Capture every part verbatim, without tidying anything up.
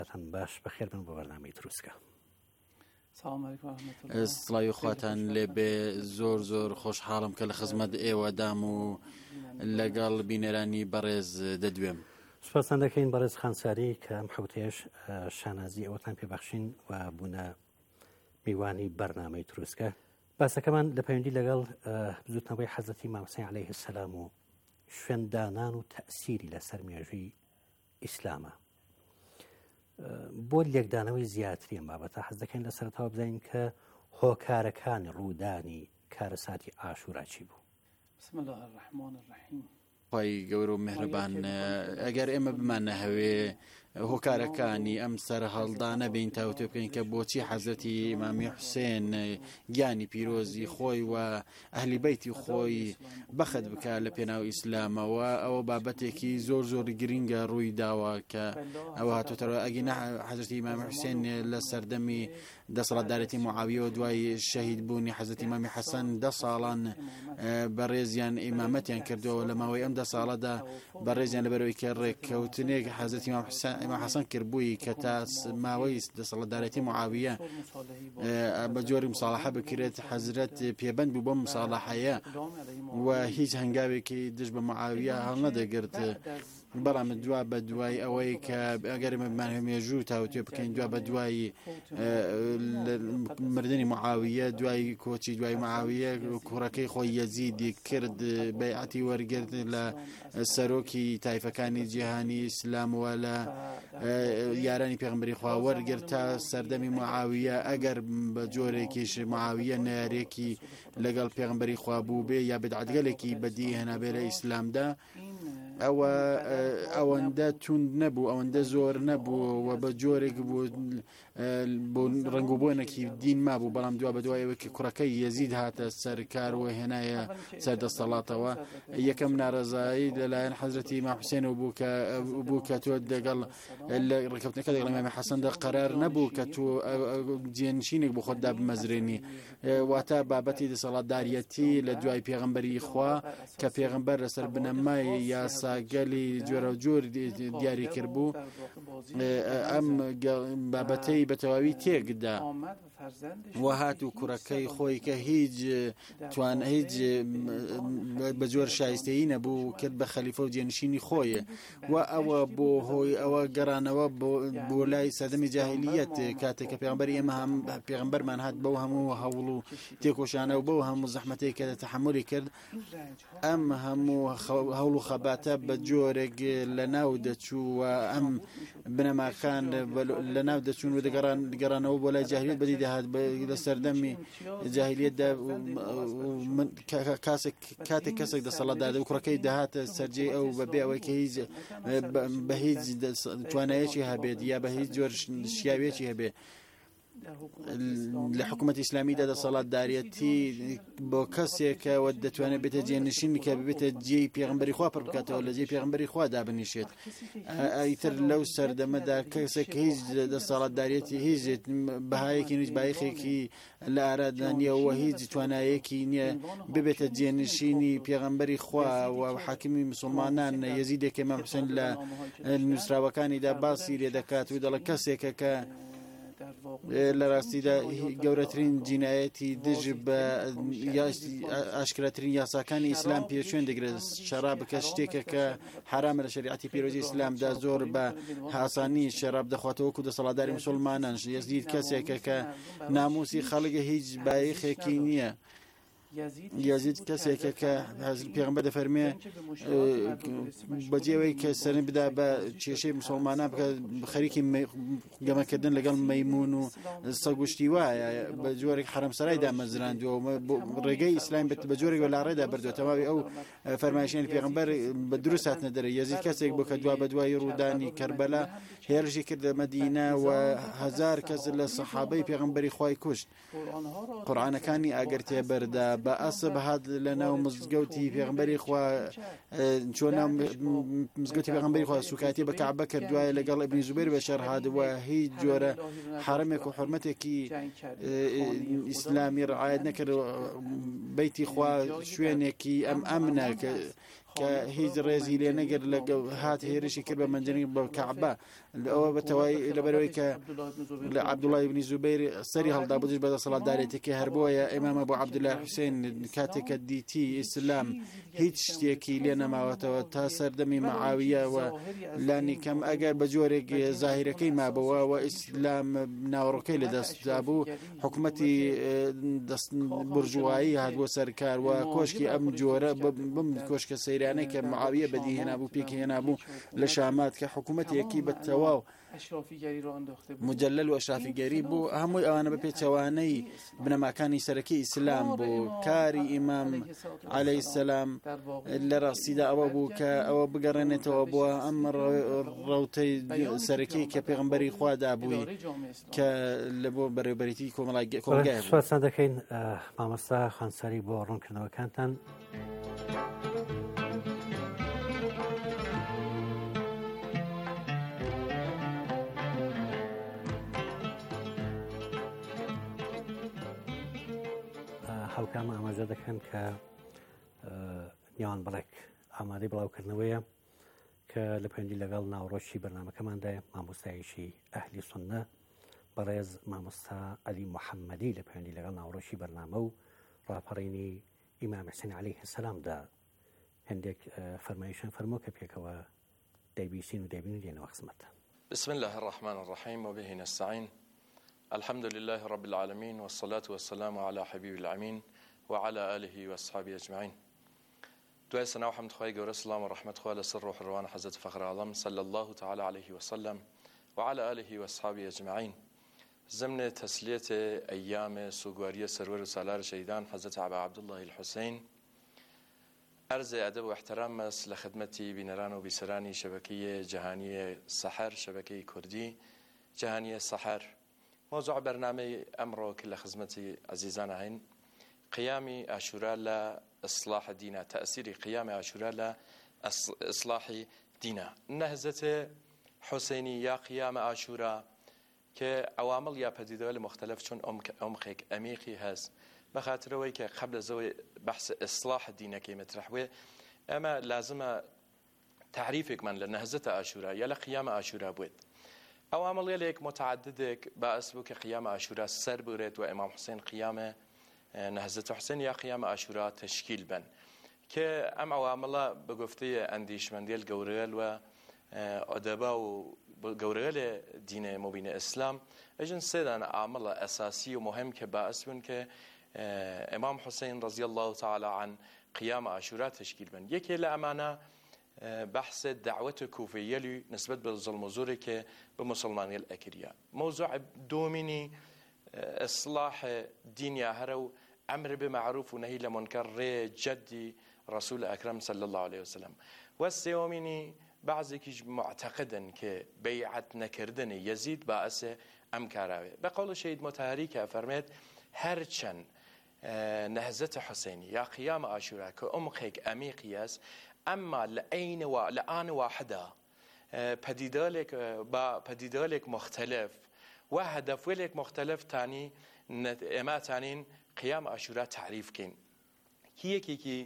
باش بەخێر بن بۆ بەرنامەی دروستکە. سلام علیکم و رحمت الله. سڵاوی خواتان لێبێ. زۆر زۆر خۆشحاڵم کە لە خزمەت ئێوەدام و لەگەڵ بینەرانی بەڕێز دەدوێم. سوپاسان دەکەین بەڕێز خانساری کە ئەم حوتێش شانازی ئەوەتان پێبەخشین و بوونە میوانی بەرنامەی دروستکە. باسەکەمان لە پەیوەندی لەگەڵ بزوتنەوەی حەزرەتی مام حوسێن عەلەیه السەلام و شوێندانان و تەئسیری لەسەر مێژووی ئیسلامە. بۆ لێکدانەوەی زیاتری ئەم بابەتە حەز دەکەین لە سەرەتاوە بزانین کە هۆکارەکانی ڕوودانی کارەساتی ئاشورا چی بوو؟ بسم الله الرحمن الرحیم. خی گەورە و مهرەبان، ئەگەر ئێمە بمانە هەوێ هۆکارەکانی ئەم سەر هەڵدانە بین تاوتێ بکەین کە بۆچی حەزرەتی ئیمامی حوسێن گیانی پیرۆزی خۆی و ئەهلی بەیتی خۆی بەخت بکە لە پێناو ئیسلامەوە، ئەوە بابەتێکی زۆر زۆر گرینگە ڕووی داوە کە ئەوە هاتوتەرەوە. ئەگەنە حەزرەتی ئیمامی حوسێن لە سەردەمی دەسەڵاتدارەتی معاویە و دوای شەهید بوونی حەزرەتی ئیمامی حەسەن دە ساڵان بەڕێزیان ئیمامەتیان کردەوە. لە ماوەی ئەم دە ساڵەدا بەڕێزیان لەبەرەوەی کە ڕێککەوتنێک حەزرەتی ئیمام حەسەن کردبووی کە تا ماوەی دەسەڵاتدارەتی معاویە بە جۆری مساڵحە بکرێت، حەزرەت پێبەند بوو بۆ مساڵحەیە و هیچ هەنگاوێکی دژ بە معاویە هەڵ نەدەگرت. بەڵام دوا بە دوای ئەوەی کە ئەگەر مێژوو تاوتێ بکەین، دوا بە دوای مردنی معاویە، دوای کۆچی دوای معاویە، کوڕەکەی خۆی یەزیدی کرد، بەیعەتی وەرگرت لە سەرۆکی تایفەکانی جیهانی ئیسلامەوە لە یارانی پێغەمبەری خوا وەرگرت تا سەردەمی معاویە. ئەگەر بە جۆرێکیش معاویە نارێکی لەگەڵ پێغەمبەری خوا بوو بێ یا بدعەتگەلێکی بەدی هەنابێ لە ئیسلامدا، ئەوە ئەوەندە توند نەبوو، ئەوەندە زۆر نەبوو و بە جۆرێک بوو بۆ ڕنگوبوونێکی دین مابوو. بەڵام دوا بە دوایەوەی کوڕەکەی یەزید هاتە سەرکار و هێنایە سەردەسەڵاتەوە، یەکەم ناڕەزایی لەلایەن حەزرەتی ئیمام حوسێن بوو کە تۆ دەگەڵ ڕێککەوتنەکە دەگەڵ ئیمامی حەسەندا قەرار نەبوو کە تۆ جێنشینێک بۆ خۆتدا بمەزرێنی. واتە بابەتی دەسەڵاتداریەتی لە دوای پێغەمبەری خوا کە پێغەمبەر لەسەر بنەمای یاساگەلی جۆرە جۆر دیاری کردبوو، ئەم بابەتەی بە تەواوی تێکدا و هات و کوڕەکەی خۆی کە هیچ توان هیچ بە جۆر شایستەیی نەبوو کرد بە خەلیفە و جێنشینی خۆیە. و ئەوە بۆ هۆی ئەوە گەڕانەوە بۆ لای سەردەمی جاهیلیەت، کاتێک کە پێغەمبەری ئێمە هەم پێغەمبەرمان هات بەو هەموو هەوڵ و تێکۆشانە و بەو هەموو زەحمەتەی کە تەحملی کرد، ئەم هەموو هەوڵ و خەباتە بە جۆرێک لە ناو دەچوو و ئەم بنەماکان لە ناو دەچوون و دەگەڕانەوە بۆ لای جاهیلیەت بەدی دەهات. لە سەردەمی جاهیلیەتدا کاتێک کەسێک دەسەڵاتدار و کوڕەکەی دەهاتە سەرجەی ئەو بەبێ ئەوەی کە هیچ بە هیچ توانایەکی هەبێت یا بە هیچ جۆر شیاوێکی هەبێت لە حکوومەتی ئیسلامیدا دەسەڵاتدارەتی بۆ کەسێکەوە دەتوانێت بێتە جێنشین کە ببێتە جێی پێغەمبەری خوا پڕ بکاتەوە، لە جێی پێغەمبەری خوا دابنیشێت. ئیتر لەو سەردەمەدا کەسێک هیچ دەسەڵاتدارەتی هیچ بەهایەکی هیچ بایەخێکی لە ئارادا نییە و هیچ توانایەکی نییە ببێتە جێنشینی پێغەمبەری خوا و حاکمی مسلمانان. یەزیدێک ئیمام حوسێن لە نووسراوەکانیدا باسی لێ دەکات و دەڵێ کەسێکە کە لە ڕاستیدا گەورەترین جینایەتی دژ بە ئاشکراترین یاساکانی ئیسلام پێشوێن دەگرێت. شەراب بکە شتێکە کە حرامە لە شریعەتی پیرۆزی ئیسلامدا، زۆر بە ئاسانی شەراب دەخواتەوە و دەسەڵاتداری مسلمانان. یەزید کەسێکە کە ناموسی خەڵکە هیچ بایەخێکی نییە. یەزید کەسێکە کە پێغەمبەر دەفەرمێ بەجێوەی کە سەرنج بدا بە کێشەی مسلمانان بکە خەریکی گەمەکردن لەگەڵ مەیمون و سەگوشتی وایە، بە جۆرێک حرەمسەرایدا مەزراندووە ڕێگەی ئیسلام بە جۆرێک لە ڕێدا بردووە. تەواوی ئەو فەرمایشیانی پێغەمبەر بە دروست هاتنە دەرە. یەزید کەسێک بوو کە دوا بە دوای ڕوودانی کەربەلا هێرشی کردە مەدینە و هەزار کەس لە سەحابەی پێغەمبەری خوای کوشت. قورئانەکانی ئاگەر تێبەردا بە ئەسب هات لە ناو مزگەوتی پێغەمبەری خوا، چۆن ناو مزگەوتی پێغەمبەری خوا سوکاتی بە کەعبە کرد، دوایە لەگەڵ ئیبنی زوبەیر بەشەر هاتووە. هیچ جۆرە حرمێک و حورمەتێکی ئیسلامی ڕعایەت نەکرد. بەیتی خوا شوێنێکی ئەم ئەمنە کە هیچ ڕێزی لێ نەگەر لە هات هێرشی کرد بە مەنجەنی بە کەعبە. ئەوە بەتەواوی لەبەرەوەی کە لە عەبدوڵای بنی زوبەیر سەری هەڵدا بودش بە دەسەڵاتدارێتێکی هەر بۆیە ئێمام ئەبوو عەبدوڵای حوسێن کاتێکە دیتی ئیسلام هیچ شتێکی لێ نەماوەتەوە تا سەردەمی مەعاویە و لانی کەم ئەگەر بە جۆرێک زاهیرەکەی مابەوە و ئیسلام ناوەڕۆکەی لە دەستدا بوو حکوومەتی بورژوایی هاتبووە سەرکار و کۆشکی ئەم جۆرە بم کۆشکە سەیرانەی کە مەعاویە بەدی هێنابوو پێکی هێنابوو لە شامات کە حکوومەتێکی بە تەواو مجلل و ئەشرافیگەری بوو هەمووی ئەوانە بە پێچەوانەی بنەماکانی سەرەکی ئیسلام بوو کاری ئیمام عەلەیهی سەلام لە ڕاستیدا ئەوە بوو کە ئەوە بگەڕێنێتەوە بووە ئەم ڕەوتەی سەرەکی کە پێغەمبەری خوا دابووی کە لە بۆ بەڕێوەبەرێتی کۆمەڵای کۆمەلگای سواتان دەکەین مامۆستا خوانساری بۆ ڕوونکردنەوەکانتان. هەوکام ئاماژە دەکەن کە نیوان بڵێک ئامادەی بڵاوکردنەوەیە کە لە پەیوەندی لەگەڵ ناوڕۆشی بەرنامەکەماندایە مامۆستایشی ئەهلی سوننە بەڕێز مامۆستا عەلی موحەممەدی لە پەیوەندی لەگەڵ ناوڕۆشی بەرنامە و ڕاپەڕینی ئیمام حوسێن عەلەیهی سەلامدا هەندێک فەرمایشان فەرموو کە پێکەوە دەیبیستین و دەیبین و دێنەوە خزمەتە. بسم الله الرحمن الرحيم وبه نستعين. الحمد لله رب العالمين والصلاة والسلام على حبيب العمين وعلى آله وأصحابه أجمعين. دعاء سنة وحمد خواه قول السلام ورحمة خواه لسر روح الروان حضرت فخر عالم صلى الله تعالى عليه وسلم وعلى آله وأصحابه أجمعين. ضمن تسلية أيام سوغوارية سرور سالار شهيدان حضرت أبا عبد الله الحسين عرض ادب و احترام لخدمتی بینران و بیسرانی شبکه جهانی سحر شبکه کردی جهانی سحر. موضوع برنامه امرو كل خدمتي عزيزان هين قيام عاشوراء لإصلاح دينا تأثير قيام عاشوراء لإصلاح دينا نهزة حسيني يا قيام عاشوراء كعوامل يا بديدول مختلف شون أم أمخك أميخي هز بخاطر ويك قبل زوي بحث إصلاح دينا كي مترحوه أما لازم تعريفك من لنهزة عاشوراء يا لقيام عاشوراء بود عوامل يليك متعددك بأسبوك قيام عاشوراء سر بورد وإمام حسين قيام نهزة حسين يا قيام عاشوراء تشكيل بن كأم عوامل بقفتي أنديش من ديال جوريل وأدباء وجوريل دين مبين الإسلام أجن سيدنا عامل أساسي ومهم كبأسبن ك إمام حسين رضي الله تعالى عن قيام عاشوراء تشكيل بن يكي لأمانة بحث دعوة كوفية لي نسبة بالظلم وزوري كبمسلماني الأكرياء موضوع دوميني إصلاح دين يا هرو أمر بمعروف ونهي لمنكر جدي رسول أكرم صلى الله عليه وسلم والسيوميني بعضك معتقدا كبيعة نكردن يزيد بأس أمكاراوي بقول شهيد متهري كفرمت هرچن نهزة حسيني يا قيام عاشوراء كأمخيك أميقياس أما لأين و... لآن واحدة بديدالك با بديدالك مختلف وهدف ولك مختلف تاني إما تانين قيام عاشوراء تعريف كين هي كي كي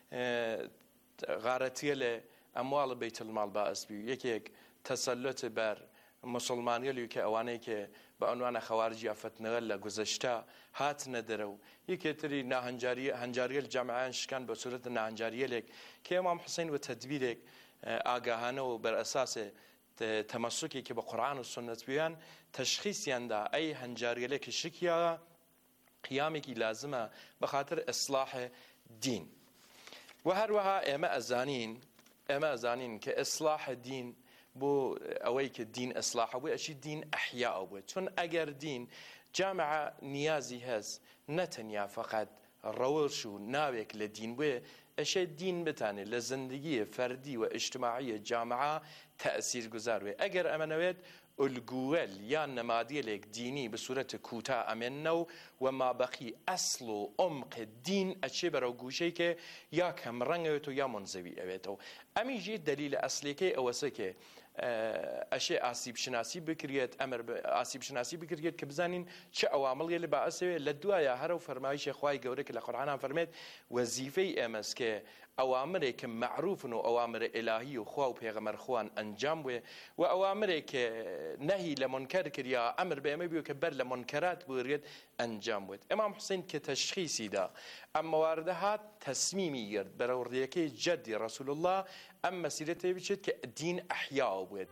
غارتي له أموال بيت المال بأس بي يكيك تسلط بر مسلمانية اللي كأواني ك بعنوان خوارجي فتنة ولا جزشتا هات ندرو يكتري نهنجارية هنجارية الجامعة شكان بصورة نهنجارية لك كإمام حسين وتدبيرك آجاهانه وبرأساس تمسكي كبقرآن والسنة بيان تشخيص يندا أي هنجارية لك شكيا قيامك لازمة بخاطر إصلاح دين وهروها إما أزانين إما أزانين كإصلاح الدين بو أويك الدين إصلاحه وأشي الدين أحياء أبوه چون أجر دين جامعة نيازي هز نتنيا فقط روشو ناويك للدين بو أشي الدين بتاني لزندگي فردي واجتماعية جامعة تأثير گزار أجر أمنويت الجوال يا نمادي لك ديني بصورة كوتا أمنو وما بقي أصل عمق الدين أشي بروجوشي كي يا كم رنجتو يا منزوي أبيتو أمي جي دليل أصلي كي أو سكي ئەشێ ئاسیب شناسی بکرێت ئەمر ئاسیب شناسی بکرێت کە بزانین چه ئەوامڵێ لە بەعسەوێ لە دوایە هەرە و فەرمایشی خوای گەورە کە لە قورئانە فەرمێت وەزیفەی ئێمەس کە ئەوامرێک کە معروفن و ئەوامرە ئیلاهی و خوا و پێغەمبەر خوان ئەنجام بوێ و ئەوامرێک کە نەهی لە منکەر کریا ئەمر بە ئێمە بیوە کە بەر لە منکەرات بگرێت ئەنجام بێت. ئەمام حوسێن کە تەشخیصیدا ئەم مەواردە هات تەسمیمی گرت بەرەو ڕێیەکەی جەدی ڕەسوول الله ئەم مەسیرەتەی بچێت کە دین ئەحیا بێت.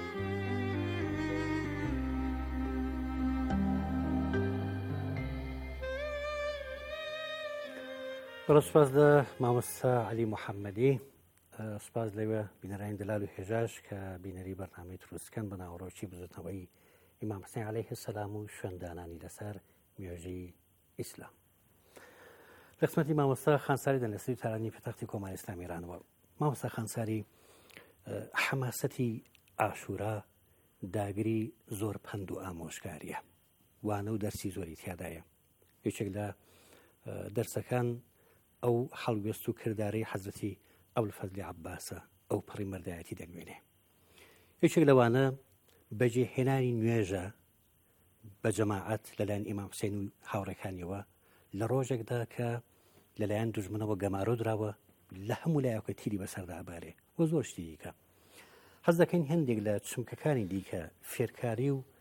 سپاس لە مامۆستا عەلی محەممەدی، سپاس لەوێ بینەرانی دەلال و هێژاش کە بینەری بەرنامەی دروستکەن بە ناوەڕۆکی بزوتنەوەی ئیمام حوسێن عەلەیه سەلام و شوێندانانی لەسەر مێژووی ئیسلام. لە قسمەتی مامۆستا خانساری دەنەسری و تارانی پەتەختی کۆماری ئیسلامی ئیرانەوە. مامۆستا خانساری، حەماسەتی ئاشورا داگری زۆر پند و ئامۆژگاریە، وانە و دەرسی زۆری تیادایە. یەکێک لە دەرسەکان ئەو هەڵوێست و کردارەی حەزرەتی ئەبولفەزلی عەباسە، ئەو پڕی مەردایەتی دەنوێنێ. یەکێک لەوانە بەجێهێنانی نوێژە بە جەماعەت لەلایەن ئیمام حوسێن و هاوڕێکانیەوە لە ڕۆژێکدا کە لەلایەن دوژمنەوە گەمارۆ دراوە لە هەموو لایەکە تیری بەسەردا ئەبارێ و زۆر شتی دیکە. حەز دەکەین هەندێک لە چمکەکانی دیکە فێرکاری و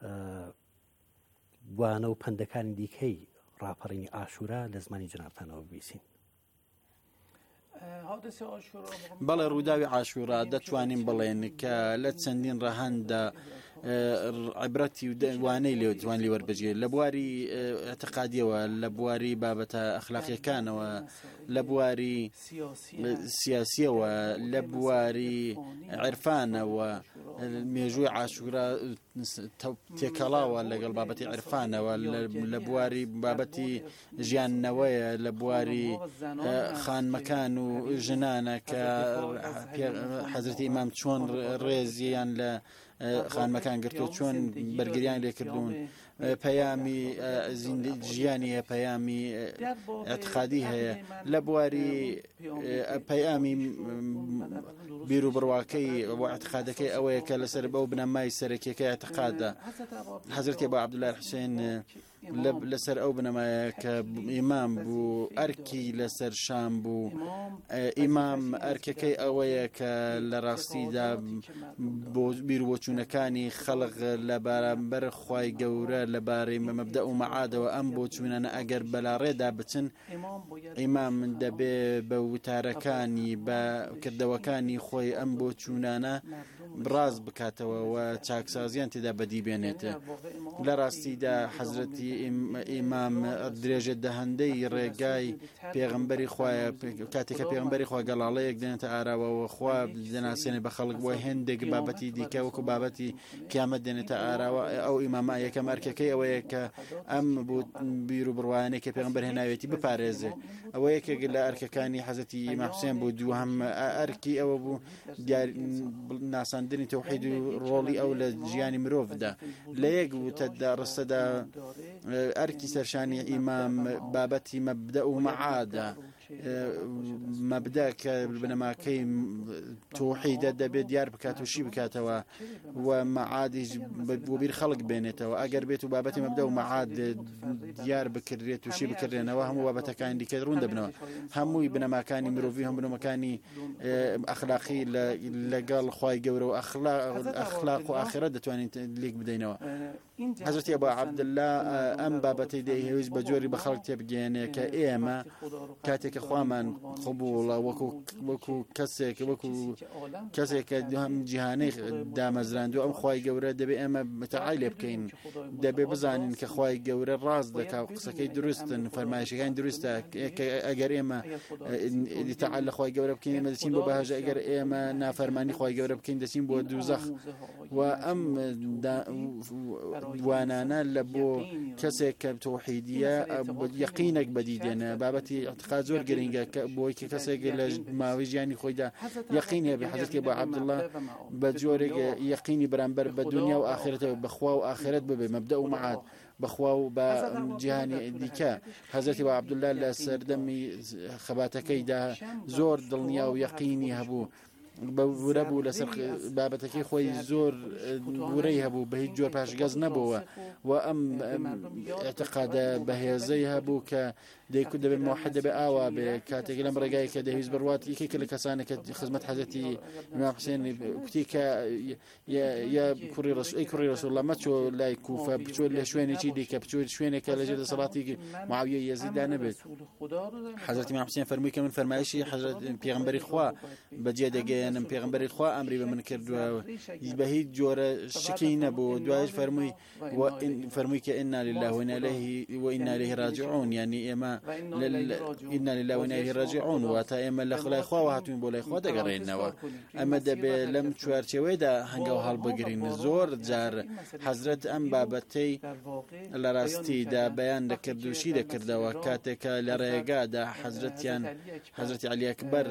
وانە و پەندەکانی دیکەی ڕاپەڕینی ئاشورا لە زمانی جنابتانەوە ببیسین. بەڵێ ڕووداوی ئاشورا دەتوانین بڵێن کە لە چەندین ڕەهەندا عیبرەتی و دوانەی لێ جوان لێ وەربەجێ لە بواری ئەتقادیەوە، لە بواری بابەتە ئەخلاقیەکانەوە، لە بواری سیاسیەوە، لە بواری عرفانەوە. مێژووی ئاشورا تێکەڵاوە لەگەڵ بابەتی عرفانەوە، لە بواری بابەتی ژیاننەوەیە، لە بواری خانمەکان و ژنانە کە حەزرەتی ئیمام چۆن ڕێزیان لە خانمەکان گرتو، چۆن بەرگریان لێکردوون، پەیامی ژیانی هەیە، پەیامی ئەتقادی هەیە، لە بواری پەیامی بیر و بڕواکەی بۆ ئەتقادەکەی ئەوەیە کە لەسەر بەو بنەمای سەرەکیەکەی ئەتقادە. حەزرەتی ئەبو عەبدوڵای حوسێن لەسەر ئەو بنەمایە کە ئیمام بوو، ئەرکی لەسەر شام بوو. ئیمام ئەرکەکەی ئەوەیە کە لە ڕاستیدا بۆ بیر و بۆچوونەکانی خەڵق لە بەرامبەر خوای گەورە لەبارەی مەبدە و مەعادەوە ئەم بۆچوونانە ئەگەر بەلاڕێدا بچن، ئیمام دەبێ بە وتارەکانی بە کردەوەکانی خۆی ئەم بۆچوونانە ڕاز بکاتەوە و چاکسازیان تێدا بەدی بێنێتە. لە ڕاستیدا حەزرەتی ئیمام درێژە دەهەندەی ڕێگای پێغەمبەری خوایە، کاتێککە پێغەمبەری خوا گەڵاڵەیەک دێنێتە ئاراوەوە، خوا دەناسێنێ بە خەڵک بۆ هێندێک بابەتی دیکە وەکو بابەتی کیامەت دێنێتە ئاراوە. ئەو ئیمامە یەکەم ئەرکەکەی ئەوەیە کە ئەم بوو بیر و بڕوانێک کە پێغەمبەر هێناوێتی بپارێزێ. ئەوە یەکێک لە ئەرکەکانی حەزرەتی ئیمام حوسێن بوو. دووهەم ئەرکی ئەوە بوو ناساندنی تەوحید و ڕۆڵی ئەو لە ژیانی مرۆڤدا. لە یەک وتەدا ڕستەدا ئەرکی سەرشانی ئیمام بابەتی مەبدە و مەعادە، مەبدە کە بنەماکەی تەوحیدە دەبێت دیار بکات و شی بکاتەوە و مەعادیش بۆ بیر خەڵک بێنێتەوە. ئەگەر بێت و بابەتی مەبدە و مەعاد دیار بکرێت و شی بکردێنەوە، هەموو بابەتەکانی دیکە ڕوون دەبنەوە. هەمووی بنەماکانی مرۆڤی، هەم بنەماکانی ئەخلاقی لەگەڵ خوای گەورە و ئەخلاق و ئاخرەت دەتوانین لێک بدەینەوە. حەزرەتی ئەبو عەبدوڵلا ئەم بابەتەی دەیهێویست بە جۆری بە خەڵک تێبگەێنێ کە ئێمە کاتێکە خوامان قبوڵە وەکو کەسێک وەکو کەسێک کە هەم جیهانەی دامەزراندووە، ئەم خوای گەورە دەبێت ئێمە متەعای لێ بکەین، دەبێت بزانین کە خوای گەورە ڕاست دەکا و قسەکەی دروستن، فەرمایشەکانی دروستە. ئەگەر ئێمە ئیتیعال لە خوای گەورە بکەین، ئێمە دەچین بۆ بەهەژە، ئەگەر ئێمە نافەرمانی خوای گەورە بکەین دەچین بۆ دووزەخ. و ئەم وانانە لە بۆ کەسێک کە تەوحیدیە یەقینێک بەدی دێنە. بابەتی ئەعتقاد زۆر گرنگە بۆی کە کەسێک لە ماوەی ژیانی خۆیدا یەقین هەبێ. حەزرەتی ئەبو عەبدوڵلا بە جۆرێک یەقینی بەرامبەر بە دنیا و ئاخرەتەوە، بەخوا و ئاخرەت ببێ، مەبدە و مەعاد، بەخوا و بە جیهانی دیکە. حەزرەتی ئەبو عەبدوڵلا لە سەردەمی خەباتەکەیدا زۆر دڵنیا و یەقینی هەبوو بەورە بوو لەسەر بابەتەکەی خۆی زۆر ورەی هەبوو بە هیچ جۆر پاشگەز نەبووە و ئەم اعتقادە بەهێزەی هەبوو کە دەیکو دەبێت موحد دەبێت ئاوا بێ کاتێک لەم ڕێگای کە دەویست بڕوات یەکێکە لە کەسانێک کە خزمەت حەزەتی ئیمام حوسێن کوتی کە یا کوڕی ڕسوڵ ئەی کوڕی ڕسوڵ مەچۆ لای کوفە بچۆ لە شوێنێکی دیکە بچۆ شوێنێکە لەژێر دەسەڵاتی معاویە یەزیددا نەبێت حەزرەتی ئیمام حوسێن فەرمووی کە من فەرمایشی حەزرەت پێغەمبەری خوا بەجێ دەگەێنم پێغەمبەری خوا ئەمری بە من کردووە بە هیچ جۆرە شکی نەبوو دوایش فەرمووی فەرمووی کە ئینا لله وئینا إليه راجعون یعنی ئێمە ئینا لله وئینا إليه راجعون واتە ئێمە لە خلای خوا هاتوین بۆ لای خوا دەگەڕێنەوە ئەمە دەبێت لەم چوارچێوەیەدا هەنگاو هەڵبگرین زۆر جار حەزرەت ئەم بابەتەی لە ڕاستیدا بەیان دەکرد و شی دەکردەوە کاتێکە لە ڕێگادا حەزرەتیان حەزرەتی عەلی ئەکبەر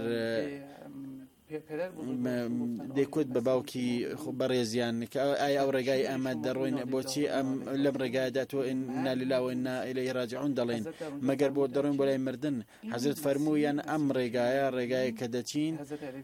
دەیکوت بە باوکی بەڕێزیان کە ئایا ئەو ڕێگای ئەمە دەڕۆین بۆچی ئەم لەم ڕێگایدا تۆ ئینا لله وئینا إليه راجعون دەڵێن مەگەر بۆ دەڕۆین بۆ لای مردن حەزرەت فەرموویان ئەم ڕێگایە ڕێگایە کە دەچین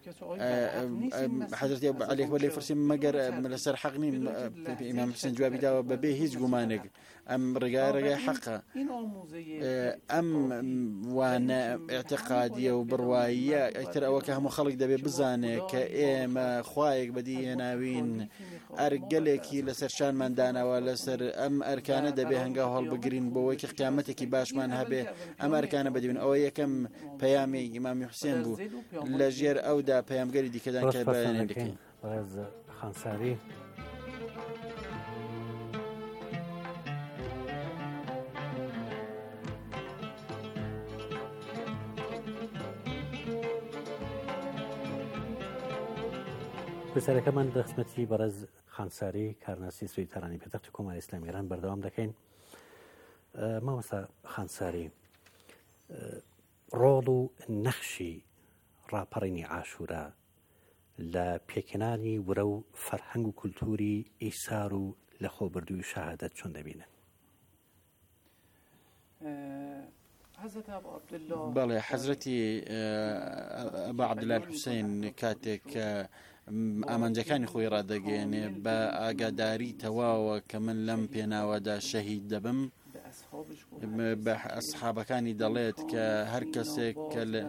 حەزرەتی عەلی ئەکبەر لێ فەرسی مەگەر لەسەر حەق نین ئیمام حوسێن جوابی داوە بەبێ هیچ گومانێک ئەم ڕێگای ڕێگای حەقە ئەم وانە اعتقادیە و بڕواییە ئەیتر ئەوە کە هەموو خەڵک دەبێ بزانێ کە ئێمە خوایەک بەدیهێناوین ئەرگەلێکی لەسەر شانماندانەوە لەسەر ئەم ئەرکانە دەبێ هەنگاو هەڵبگرین بۆەوەی کە قیامەتێکی باشمان هەبێ ئەم ئەرکانە بەدیون ئەوە یەکەم پەیامی ئیمامی حوسێن بوو لە ژێر ئەودا پەیامگەری دیکەدان کە بەیان دەکەین خانساری پرسیارەکەمان دەخسمەتی بەڕێز خانساری کارناسی سوی تەرانی پێتەختی کۆماری ئیسلامی ئێران بەردەوام دەکەین. مامۆستا خانساری، ڕۆڵ و نەخشی ڕاپەڕینی عاشورا لە پێکێنانی ورە و فەرهەنگ و کولتوری ئیسار و لە خۆبردووی شەهادەت چۆن دەبینن؟ بەڵێ حەزرەتی ئەبا عەبدوڵای حوسێن کاتێک کە ئامانجەکانی خۆی ڕادەگەێنێ بە ئاگاداری تەواوە کە من لەم پێناوەدا شەهید دەبم بە ئەسحابەکانی دەڵێت کە هەر کەسێک کە لە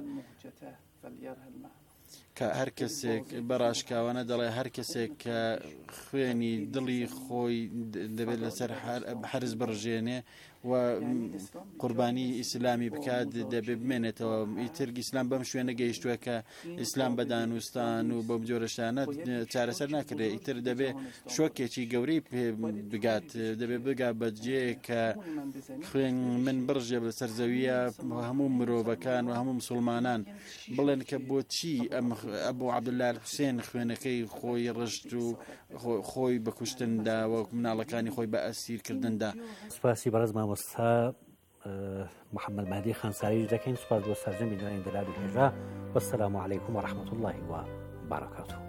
کە هەر کەسێک بەڕاشکاوانە دەڵێ هەر کەسێک کە خوێنی دڵی خۆی دەبێت لەسەر حەرز بڕژێنێ و قوربانی ئیسلامی بکات دەبێت بمێنێتەوە. ئیتر ئیسلام بەم شوێنە گەیشتووە کە ئیسلام بە دانوستان و بەم جۆرەشانە چارەسەر ناکرێت. ئیتر دەبێت شۆکێکی گەورەی پێ بگات، دەبێت بگات بەجێ کە خوێن من بڕژێ لەسەر زەویە هەموو مرۆڤەکان و هەموو مسلمانان بڵێن کە بۆچی ئەم ئەبوو عەبدوڵای حوسێن خوێنەکەی خۆی ڕشت و خۆی بەکوشتندا و مناڵەکانی خۆی بە ئەسیرکردندا. سپاسی بەڕێز مامۆستا محەممەد مهدی خانساری دەکەین. سوپاس بۆ سەرجەمی دوای دەلابی هێژا. وەسەلام عەلەیکوم وەڕەحمەتوڵڵاهی وبەرەکاتوه.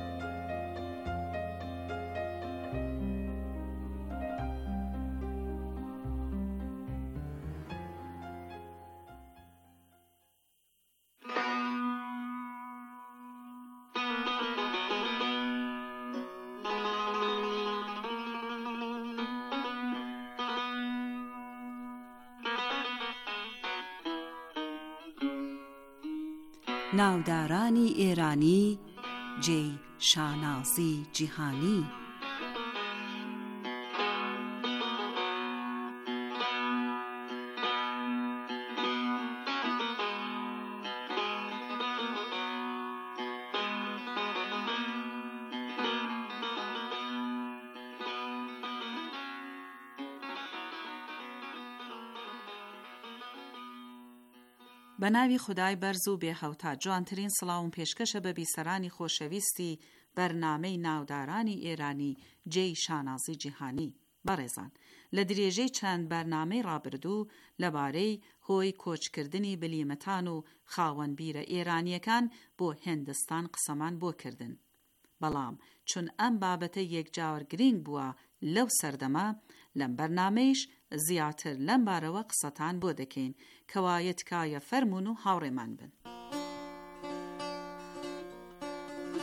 ناودارانی ئێرانی جێی شانازی جیهانی. بە ناوی خودای بەرز و بێهەوتا جوانترین سڵاو و پێشکەشە بە بیسەرانی خۆشەویستی بەرنامەی ناودارانی ئێرانی جێی شانازی جیهانی. بەڕێزان، لە درێژەی چەند بەرنامەی ڕابردوو لەبارەی هۆی کۆچکردنی بلیمەتان و خاوەنبیرە ئێرانیەکان بۆ هێندستان قسەمان بۆ کردن. بەڵام چون ئەم بابەتە یەکجاوەر گرنگ بووە لەو سەردەما، لەم بەرنامەیش زیاتر لەم بارەوە قسەتان بۆ دەکەین کەوایە تکایە فەرمون و هاوڕێمان بن.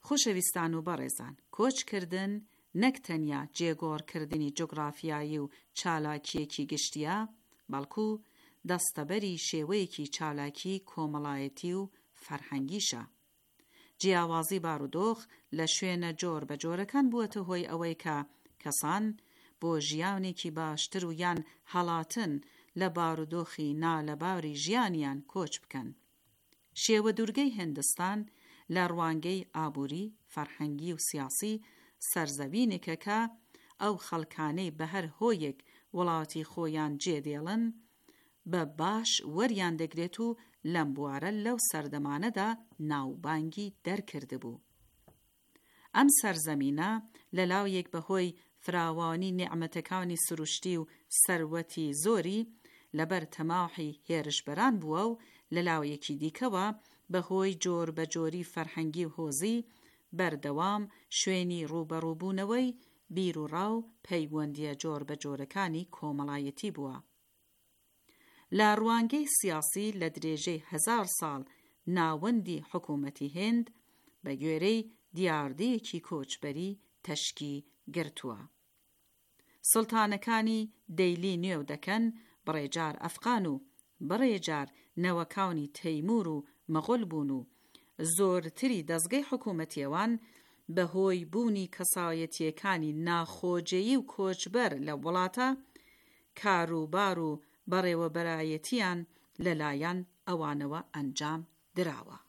خۆشەویستان و بەڕێزان، کۆچکردن نەک تەنیا جێگۆڕکردنی جوگرافیایی و چالاکیەکی گشتیە، بەڵکو دەستەبەری شێوەیەکی چالاکی کۆمەڵایەتی و فەرهەنگیشە. جیاوازی بارودۆخ لە شوێنە جۆر بە جۆرەکان بووەتە هۆی ئەوەی کە کەسان بۆ ژیانێکی باشتر و یان هەڵاتن لە بارودۆخی نالەباری ژیانیان کۆچ بکەن. شێوە دوورگەی هیندستان لە ڕوانگەی ئابووری، فەرهەنگی و سیاسی سەرزەوینێکە کە ئەو خەڵکانەی بە هەر هۆیەک وڵاتی خۆیان جێدێڵن بە باش وەریان دەگرێت و لەم بوارە لەو سەردەمانەدا ناوبانگی دەرکردبوو. ئەم سەرزەمینە لەلاویەک بەهۆی فراوانی نیعمەتەکانی سروشتی و سەروەتی زۆری لەبەر تەماحی هێرشبەران بووە و لەلاویەکی دیکەوە بەهۆی جۆر بە جۆری فەرهەنگی و هۆزی بەردەوام شوێنی ڕوبەڕووبوونەوەی بیر و ڕاو پەیوەندیە جۆر بە جۆرەکانی کۆمەڵایەتی بووە. لە ڕوانگەی سیاسی لە درێژەی هەزار ساڵ ناوەندی حکوومەتی هێند بە گوێرەی دیاردەیەکی کۆچبەری تەشکی گرتووە. سڵتانەکانی دەیلی نوێو دەکەن بڕێجار ئەفغان و بڕێجار نەوەکانی تەیمور و مەغۆل بوون و زۆرتری دەستگەی حکوومەتیەوان بەهۆی بوونی کەسایەتیەکانی ناخۆجێیی و کۆچبەر لە وڵاتە کاروبار و بەڕێوەبەرایەتیان لەلایەن ئەوانەوە ئەنجام دراوە.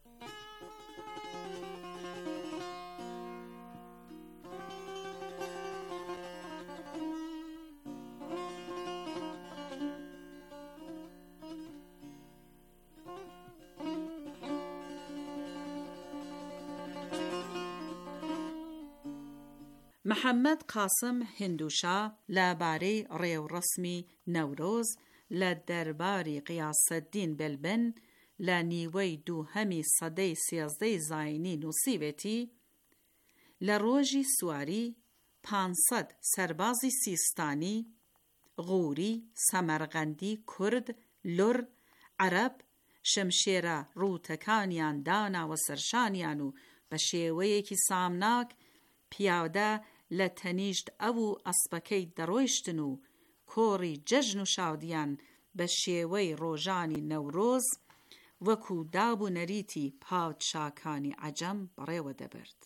محەممەد قاسم هندوشا لەبارەی ڕێوڕەسمی نەورۆز لە دەرباری قیاسەددین بلبن لە نیوەی دووهەمی سەدەی سێزدەی زاینی نووسیوێتی لە ڕۆژی سواری پانسەد سەربازی سیستانی، غووری، سەمەرغەندی، کورد، لور، عەرەب شمشێرە ڕووتەکانیان داناوە سەرشانیان و بە شێوەیەکی سامناک پیاودە لە تەنیشت ئەو و ئەسپەکەی دەڕۆیشتن و کۆڕی جەژن و شادیان بە شێوەی ڕۆژانی نەورۆز وەکو دابوو نەریتی پادشاکانی عەجەم بەڕێوە دەبرد.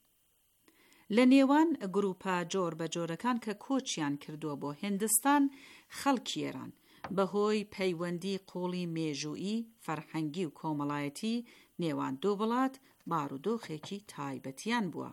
لە نێوان گروپە جۆر بە جۆرەکان کە کۆچیان کردووە بۆ هیندستان خەڵکی ئێران بەهۆی پەیوەندی قوڵی مێژوویی، فەرهەنگی و کۆمەڵایەتی نێوان دوو وڵات بارودۆخێکی تایبەتیان بووە.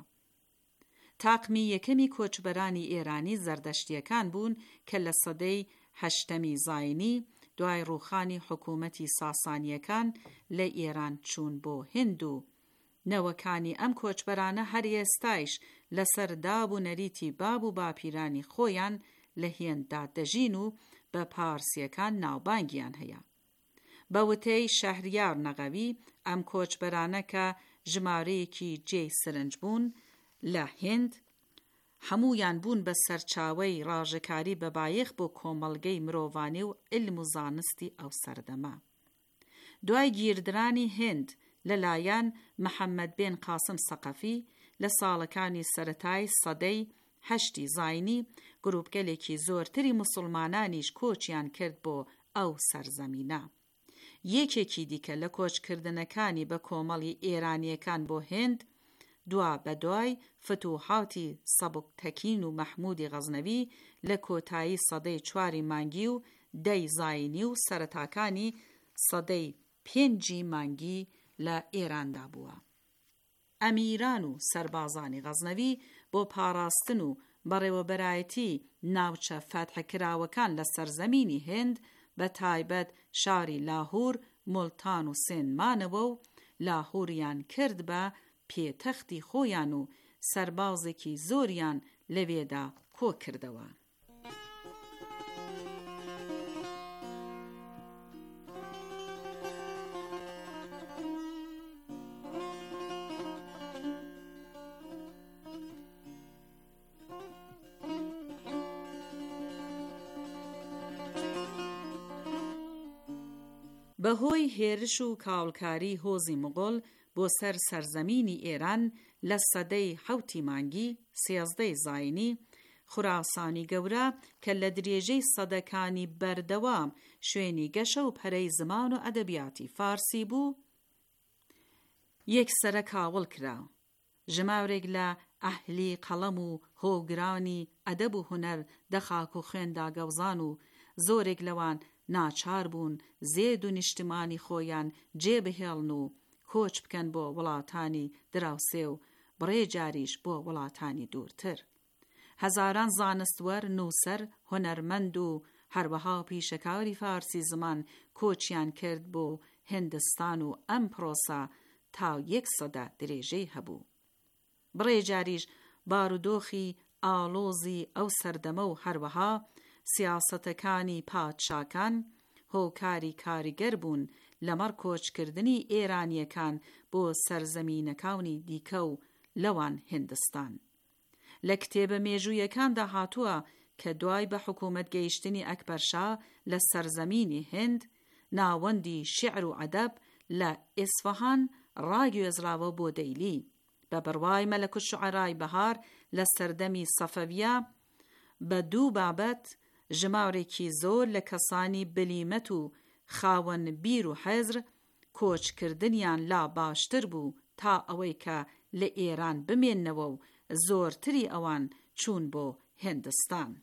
تاقمی یەکەمی کۆچبەرانی ئێرانی زەردەشتیەکان بوون کە لە سەدەی هەشتەمی زاینی دوای ڕووخانی حکوومەتی ساسانیەکان لە ئێران چوون بۆ هیند و نەوەکانی ئەم کۆچبەرانە هەر ئێستایش لەسەر دابوو نەریتی باب و باپیرانی خۆیان لە هێنددا دەژین و بە پارسیەکان ناوبانگیان هەیە. بە وتەی شەهریار نەغەوی ئەم کۆچبەرانە کە ژمارەیەکی جێی سرنج بوون لە هێند هەموویان بوون بە سەرچاوەی ڕاژەکاری بەبایەخ بۆ کۆمەڵگەی مرۆڤانێ و علم و زانستی ئەو سەردەما. دوای گیردرانی هێند لەلایەن محەممەد بێن قاسم سەقەفی لە ساڵەکانی سەرەتای سەدەی هەشتی زاینی گروپگەلێکی زۆرتری موسڵمانانیش کۆچیان کرد بۆ ئەو سەرزەمینە. یەکێکی دیکە لە کۆچکردنەکانی بە کۆمەڵی ئێرانیەکان بۆ هێند دوا بە دوای فتوحاتی سەبکتەکین و مەحموودی غەزنەوی لە کۆتایی سەدەی چواری مانگی و دەی زاینی و سەرەتاکانی سەدەی پێنجی مانگی لە ئێراندا بووە. ئەمیران و سەربازانی غەزنەوی بۆ پاراستن و بەڕێوەبەرایەتی ناوچە فەتحکراوەکان لە سەرزەمینی هێند بە تایبەت شاری لاهور، موڵتان و سێنمانەوە و لاهوریان کرد بە پێتەختی خۆیان و سەربازێکی زۆریان لەوێدا کۆ کردەوە. بەهۆی هێرش و کاولکاری هۆزی مغۆڵ بۆ سەر سەرزەمینی ئێران لە سەدەی حەوتی مانگی سێزدەی زاینی خوراسانی گەورە کە لە درێژەی سەدەکانی بەردەوام شوێنی گەشە و پەرەی زمان و ئەدەبیاتی فارسی بوو، یەکسەرە کاوڵ کرا. ژماورێک لە ئەهلی قەڵەم و هۆگرانی ئەدەب و هونەر دەخاک و خوێندا گەوزان و زۆرێک لەوان ناچار بوون زێد و نیشتمانی خۆیان جێبهێڵن و کۆچ بکەن بۆ وڵاتانی دراوسێ و بڕێجاریش بۆ وڵاتانی دوورتر. هەزاران زانستوەر، نووسەر، هونەرمەند و هەروەها پیشەکاری فارسی زمان کۆچیان کرد بۆ هیندستان و ئەم پرۆسە تا یەک سەدە درێژەی هەبوو. بڕێجاریش بارودۆخی ئاڵۆزی ئەو سەردەمە و هەروەها سیاسەتەکانی پادشاکان هۆکاری کاریگەر بوون لەمەڕ کۆچکردنی ئێرانیەکان بۆ سەرزەمینەکانی دیکە و لەوان هیندستان. لە کتێبە مێژوویەکاندا هاتووە کە دوای بە حکوومەت گەیشتنی ئەکبەرشا لە سەرزەمینی هند ناوەندی شیعر و ئەدەب لە ئیسفەهان ڕاگوێزراوە بۆ دەیلی. بە بڕوای مەلەک الشوعەرای بەهار لە سەردەمی سەفەویە بە دوو بابەت ژماورێکی زۆر لە کەسانی بلیمەت و خاوەن بیر و حەزر کۆچکردنیان لا باشتر بوو تا ئەوەی کە لە ئێران بمێننەوە و زۆرتری ئەوان چوون بۆ هیندستان.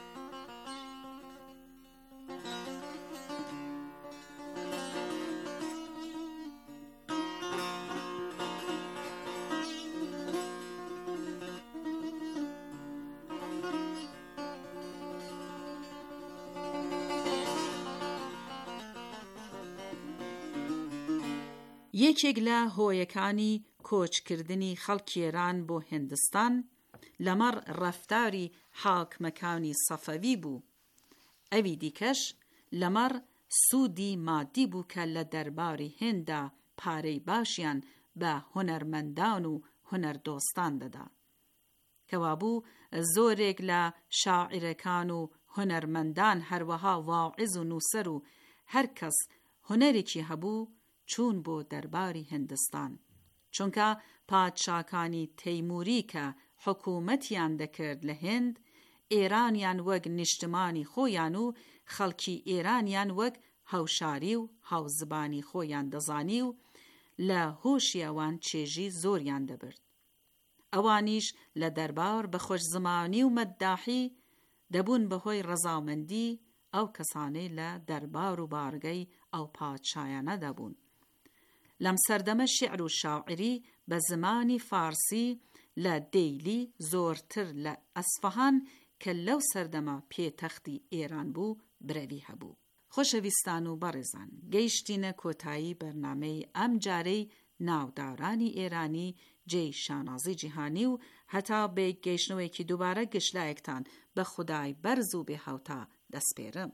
یەکێک لە هۆیەکانی کۆچکردنی خەڵکی ئێران بۆ هیندستان لەمەڕ ڕەفتاری حاکمەکانی سەفەوی بوو. ئەوی دیکەش لەمەڕ سوودی مادی بوو کە لە دەرباری هێندا پارەی باشیان بە هونەرمەندان و هونەردۆستان دەدا. کەوابوو زۆرێک لە شاعیرەکان و هونەرمەندان هەروەها واعظ و نووسەر و هەر کەس هونەرێکی هەبوو چوون بۆ دەرباری هیندستان، چونکە پادشاکانی تەیموری کە حکوومەتیان دەکرد لە هێند ئێرانیان وەک نیشتمانی خۆیان و خەڵکی ئێرانیان وەک هاوشاری و هاوزبانی خۆیان دەزانی و لە هۆشی ئەوان چێژی زۆریان دەبرد. ئەوانیش لە دەربار بە خۆشزمانی و مەدداحی دەبوون بەهۆی ڕەزامەندی ئەو کەسانەی لە دەربار و بارگەی ئەو پادشایانە دەبوون. لەم سەردەمە شیعر و شاعری بە زمانی فارسی لە دەیلی زۆرتر لە ئەسفەهان کە لەو سەردەمە پێتەختی ئێران بوو برەوی هەبوو. خۆشەویستان و بەڕێزان، گەیشتینە کۆتایی بەرنامەی ئەم جارەی ناودارانی ئێرانی جێی شانازی جیهانی و هەتا بێ گەیشتنەوەیەکی دووبارە گشلایەکتان بە خودای بەرز و بێهاوتا دەسپێرم.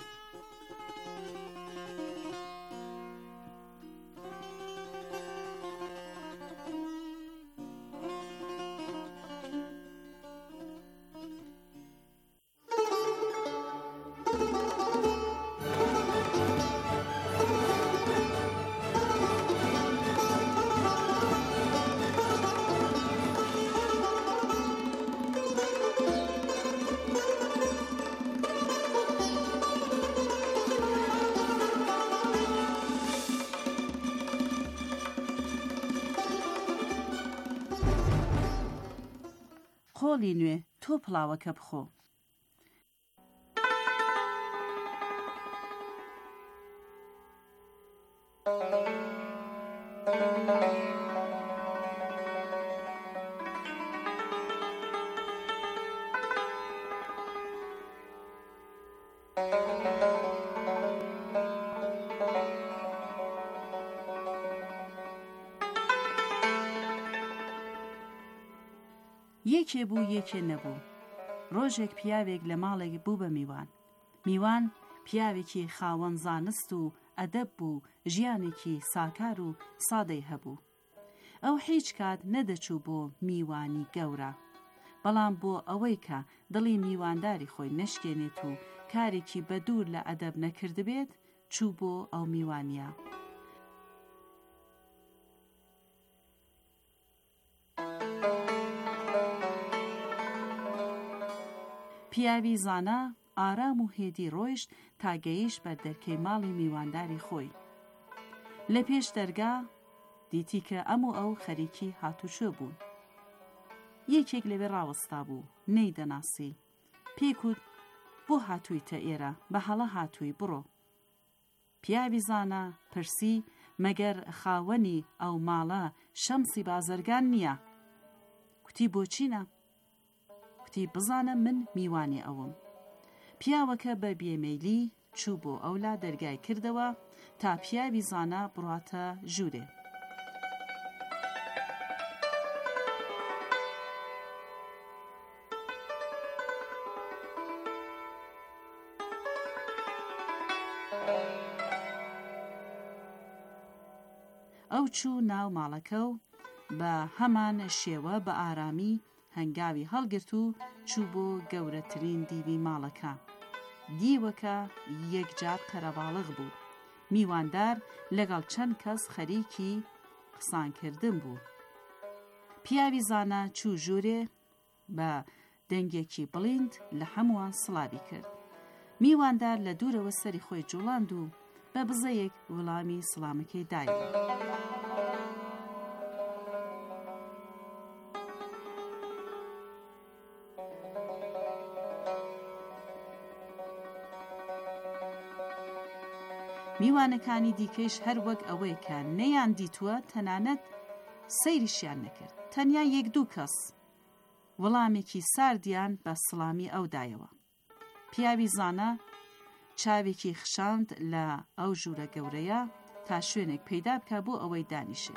قۆڵی نوێ تۆ پڵاوەکە بخۆ. یەکێ بوو یەکێ نەبوو. ڕۆژێک پیاوێک لە ماڵێک بوو بە میوان. میوان پیاوێکی خاوەن زانست و ئەدەب بوو، ژیانێکی ساکار و سادەی هەبوو. ئەو هیچ کات نەدەچوو بۆ میوانی گەورە، بەڵام بۆ ئەوەی کە دڵی میوانداری خۆی نەشکێنێت و کارێکی بەدوور لە ئەدەب نەکردبێت چوو بۆ ئەو میوانیە. پیاوی زانا ئارام و هێدی ڕۆیشت تا گەیشت بە دەرکەی ماڵی میوانداری خۆی. لە پێش دەرگا دیتی کە ئەم و ئەو خەریکی هاتوچۆ بوون. یەکێک لەوێ ڕاوەستا بوو، نەیدەناسی. پێکوت بۆ هاتوویتە ئێرە؟ بە هەڵە هاتووی، بڕۆ. پیاوی زانا پرسی مەگەر خاوەنی ئەو ماڵە شەمسی بازرگان نییە؟ کوتی بۆچینە؟ کوتی بزانە من میوانی ئەوم. پیاوەکە بە بێمەیلی چوو بۆ ئەولا دەرگای کردەوە تا پیاوی زانا بڕاتە ژوورێ. ئەو چوو ناو ماڵەکە و بە هەمان شێوە بە ئارامی هەنگاوی هەڵگرت و چوو بۆ گەورەترین دیوی ماڵەکە. دیوەکە یەکجار قەرەباڵغ بوو. میواندار لەگەڵ چەند کەس خەریکی قسانکردن بوو. پیاوی زانا چوو ژوورێ بە دەنگێکی بڵیند لە هەمووان سڵاوی کرد. میواندار لە دوورەوە سەری خۆی جوڵاند و بە بزەیەک وەڵامی سڵامەکەی دایەوە. میوانەکانی دیکەش هەر وەک ئەوەی کە نەیان دیتووە تەنانەت سەیریشیان نەکرد. تەنیا یەک دوو کەس وەڵامێکی ساردیان بە سڵامی ئەو دایەوە. پیاوی زانا چاوێکی خشاند لە ئەو ژوورە گەورەیە تا شوێنێک پەیدا بکە بۆ ئەوەی دانیشێ.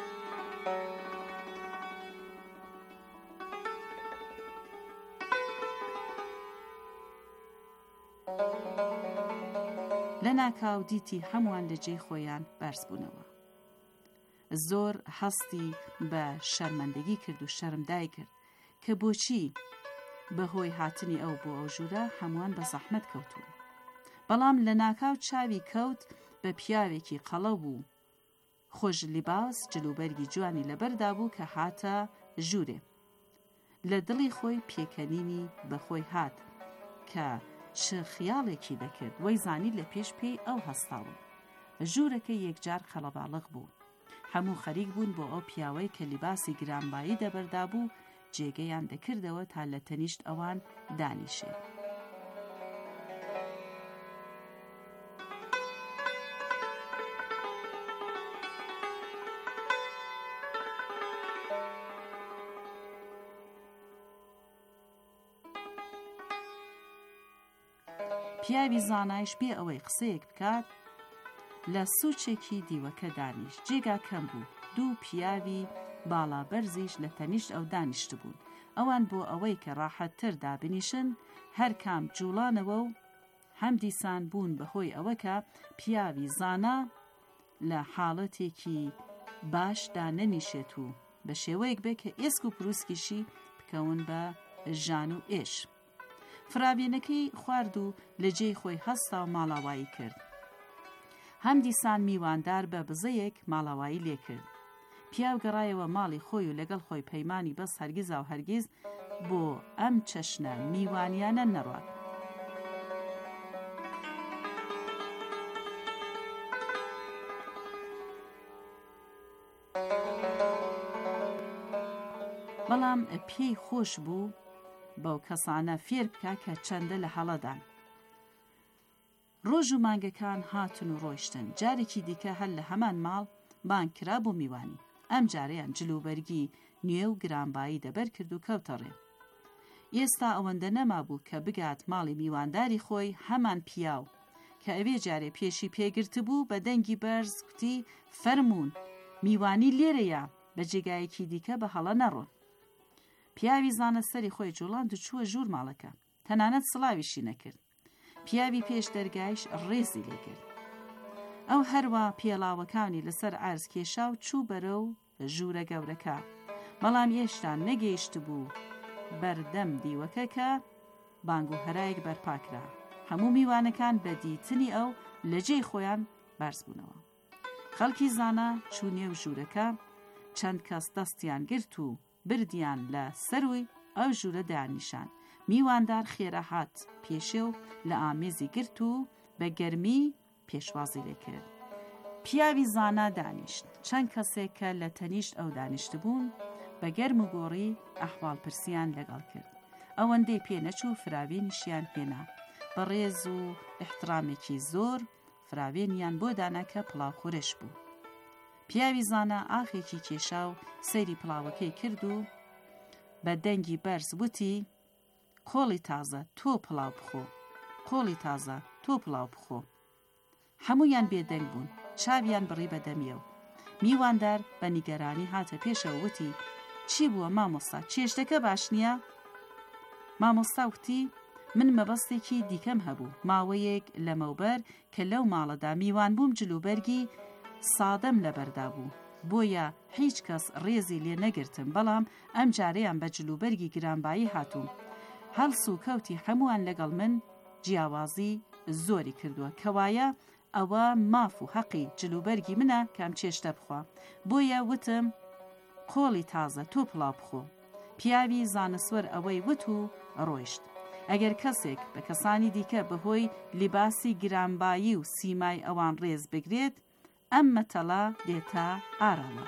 لە ناکاو دیتی هەمووان لە جێی خۆیان بەرز بوونەوە. زۆر هەستی بە شەرمەندەگی کرد و شەرمدای کرد کە بۆچی بەهۆی هاتنی ئەو بۆ ئەو ژوورە هەمووان بە زەحمەت کەوتون. بەڵام لە ناکاو چاوی کەوت بە پیاوێکی قەڵە بوو خۆش لیباس، جلوبەرگی جوانی لەبەردا بوو کە هاتە ژوورێ. لە دڵی خۆی پێکەنینی بەخۆی هات کە چ خیاڵێکی دەکرد. وەی زانی لە پێش پێی ئەو هەستاوە. ژوورەکە یەکجار خەڵەباڵغ بوو. هەموو خەریک بوون بۆ ئەو پیاوەی کە لیباسی گرانبایی دەبەردا بوو جێگەیان دەکردەوە تا لە تەنیشت ئەوان دانیشێ. پیاوی زانایش بێ ئەوەی قسەیەک بکات لە سوچێکی دیوەکە دانیشت. جێگا کەم بوو. دوو پیاوی باڵا بەرزیش لە تەنیشت ئەو دانیشت بوون. ئەوان بۆ ئەوەی کە ڕاحەتتر دابنیشن هەر کام جوڵانەوە و هەم دیسان بوون بەهۆی ئەوە کە پیاوی زانا لە حاڵەتێکی باشدا نەنیشێت و بە شێوەیەک بێ کە ئێسک و پرووسکیشی بکەون بە ژان و ئێش. فرابێنەکەی خوارد و لە جێی خۆی هەستا و ماڵاوایی کرد. هەم دیسان میواندار بە بزەیەک ماڵاوایی لێ کرد. پیاو گەڕایەوە ماڵی خۆی و لەگەڵ خۆی پەیمانی بەس هەرگیز و هەرگیز بۆ ئەم چەشنە میوانیانە نەڕات. بەڵام پێی خۆش بوو بەو کەسانە فێر بکە کە چەندە لە هەڵەدان. ڕۆژ و مانگەکان هاتن و ڕۆیشتن. جارێکی دیکە هەر لە هەمان ماڵ بانکرا بۆ میوانی. ئەم جارەیان جلوبەرگی نوێ و گرانبایی دەبەر کرد و کەوتەڕێ. ئێستا ئەوەندە نەما بوو کە بگات ماڵی میوانداری خۆی. هەمان پیاو کە ئەوێ جارێ پێشی پێگرت بوو بە دەنگی بەرز کوتی فەرموون میوانی لێرەیە، بە جێگایەکی دیکە بە هەڵە نەڕۆن. پیاوی زانە سەری خۆی جوڵاند و چووە ژوور ماڵەکە. تەنانەت سڵاویشی نەکرد. پیاوی پێش دەرگایش ڕێزی لێکرد. ئەو هەروە پێڵاوەکانی لەسەر عەرز کێشا و چوو بەرەو ژوورە گەورەکە. بەڵام هێشتا نەگەیشت بوو بەردەم دیوەکە کە بانگ و هەرایەک بەرپاکرا. هەموو میوانەکان بە دیتنی ئەو لە جێی خۆیان بەرز بوونەوە. خەڵکی زانا چوو نێو ژوورەکە. چەند کەس دەستیان گرت و بردیان لە سەروی ئەو ژوورە دانیشان. میواندار خێرا هات پێشێ و لە ئامێزی گرت و بە گەرمی پێشوازی لێ کرد. پیاوی زانا دانیشت. چەند کەسێک کە لە تەنیشت ئەو دانیشت بوون بە گەرم و گۆڕی ئەحواڵ پرسیان لەگەڵ کرد. ئەوەندەی پێ نەچوو فراوێنیشیان هێنا. بە ڕێز و احترامێکی زۆر فراوێنیان بۆ دانا کە پڵاو خورش بوو. پیاوی زانا ئاخێکی کێشا و سەیری پڵاوەکەی کرد و بە دەنگی بەرز وتی: قۆڵی تازە تۆ پڵاو بخۆ، قۆڵی تازە تۆ پڵاو بخۆ. هەموویان بێدەنگ بوون، چاویان بڕی بە دەمیە و میواندار بە نیگەرانی هاتە پێشەوە وتی: چی بووە مامۆستا، چێشتەکە باش نییە؟ مامۆستا وتی: من مەبەستێکی دیکەم هەبوو. ماوەیەک لەمەوبەر کە لەو ماڵەدا میوان بووم جلوبەرگی سادەم لەبەردا بوو، بۆیە هیچ کەس ڕێزی لێ نەگرتم، بەڵام ئەم جارەیان بە جلوبەرگی گرانبایی هاتووم. هەڵس و کەوتی هەمووان لەگەڵ من جیاوازی زۆری کردووە، کەوایە ئەوە ماف و حەقی جلوبەرگی منە کەم چێشتە بخوا، بۆیە وتم قۆڵی تازە تۆ پڵاو بخۆ. پیاوی زانسوەر ئەوەی وت و ڕۆیشت. ئەگەر کەسێک بە کەسانی دیکە بەهۆی لیباسی گرانبایی و سیمای ئەوان ڕێز بگرێت، ئەم مەتەڵە دێتە ئارامە.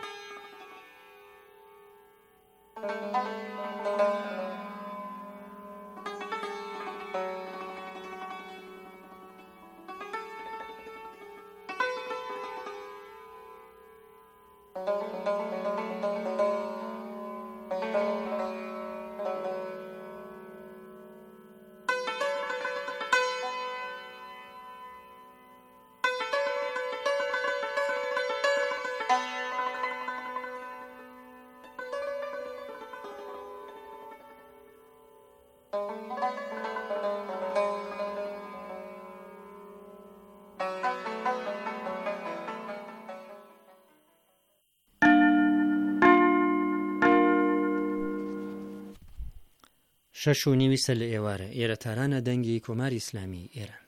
شەش و نیوی سەر لە ئێوارە ئێرە تارانە دەنگی کۆماری ئیسلامی ئێران.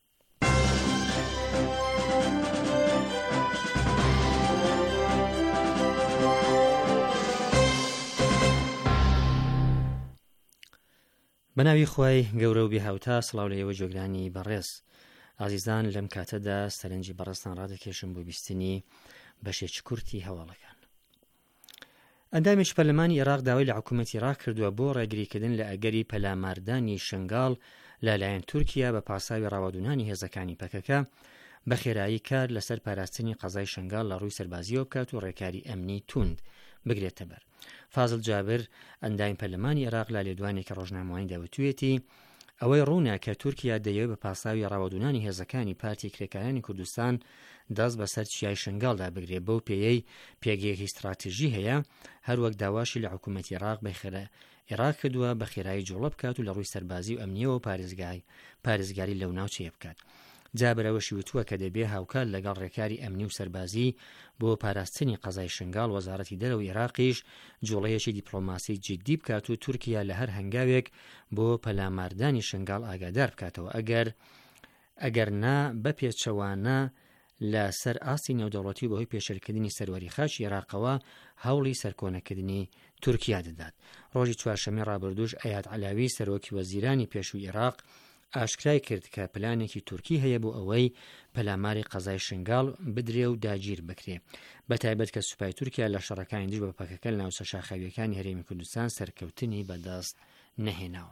بەناوی خوای گەورە و بێهاوتا، سڵاو لە ئێوە جۆگرانی بەڕێز. ئازیزان، لەم کاتەدا سەرنجی بەڕێستان ڕادەکێشم بۆ بیستنی بەشێکی کورتی هەواڵەکان. ئەندامێکی پەرلەمانی عێراق داوای لە حکوومەتی عێراق کردووە بۆ ڕێگریکردن لە ئەگەری پەلاماردانی شنگاڵ لەلایەن تورکیا بە پاساوی ڕاوەدونانی هێزەکانی پەکەکە بە خێرایی کار لەسەر پاراستنی قەزای شنگاڵ لە ڕووی سەربازیەوە بکات و ڕێکاری ئەمنی توند بگرێتە بەر. فازڵ جابر، ئەندامی پەرلەمانی عێراق لە لێدوانێکی ڕۆژنامەوانی داوتوێتی ئەوەی ڕوونا کە تورکیا دەیەوێت بە پاساوی ڕاوەدونانی هێزەکانی پارتی کرێکارانی کوردستان دەست بەسەر چیای شنگاڵدا بگرێت. بەو پێیەی پێگەیەکی استراتیژی هەیە، هەروەک داواشی لە حکوومەتی عێراق بەخێرە عێراق کردووە بە خێرایی جوڵە بکات و لە ڕووی سەربازی و ئەمنیەوە پارێزگای پارێزگاری لەو ناوچەیە بکات. جابرەوەشی وتووە کە دەبێ هاوکار لەگەڵ ڕێکاری ئەمنی و سەربازی بۆ پاراستنی قەزای شنگاڵ. وەزارەتی دەرەوەی عێراقیش جوڵەیەکی دیپلۆماسی جدی بکات و تورکیا لە هەر هەنگاوێک بۆ پەلاماردانی شنگاڵ ئاگادار بکاتەوە. ئەگەر ئەگەر نا بە پێچەوانە لە سەر ئاسی نێودەوڵەتی بەهۆی پێشێلکردنی سەروەری خاچی عێراقەوە هەوڵی سەرکۆنەکردنی تورکیا دەدات. ڕۆژی چوارشەمەی ڕابردووش ئەیاد عەلاوی سەرۆکی وەزیرانی پێشووی عێراق ئاشکرای کرد کە پلانێکی تورکی هەیە بۆ ئەوەی پەلاماری قەزای شنگاڵ بدرێ و داگیر بکرێ، بەتایبەت کە سوپای تورکیا لە شەڕەکانی دیش بە پەکەکە لە ناوچە شاخەویەکانی هەرێمی کوردستان سەرکەوتنی بەدەست نەهێناوە.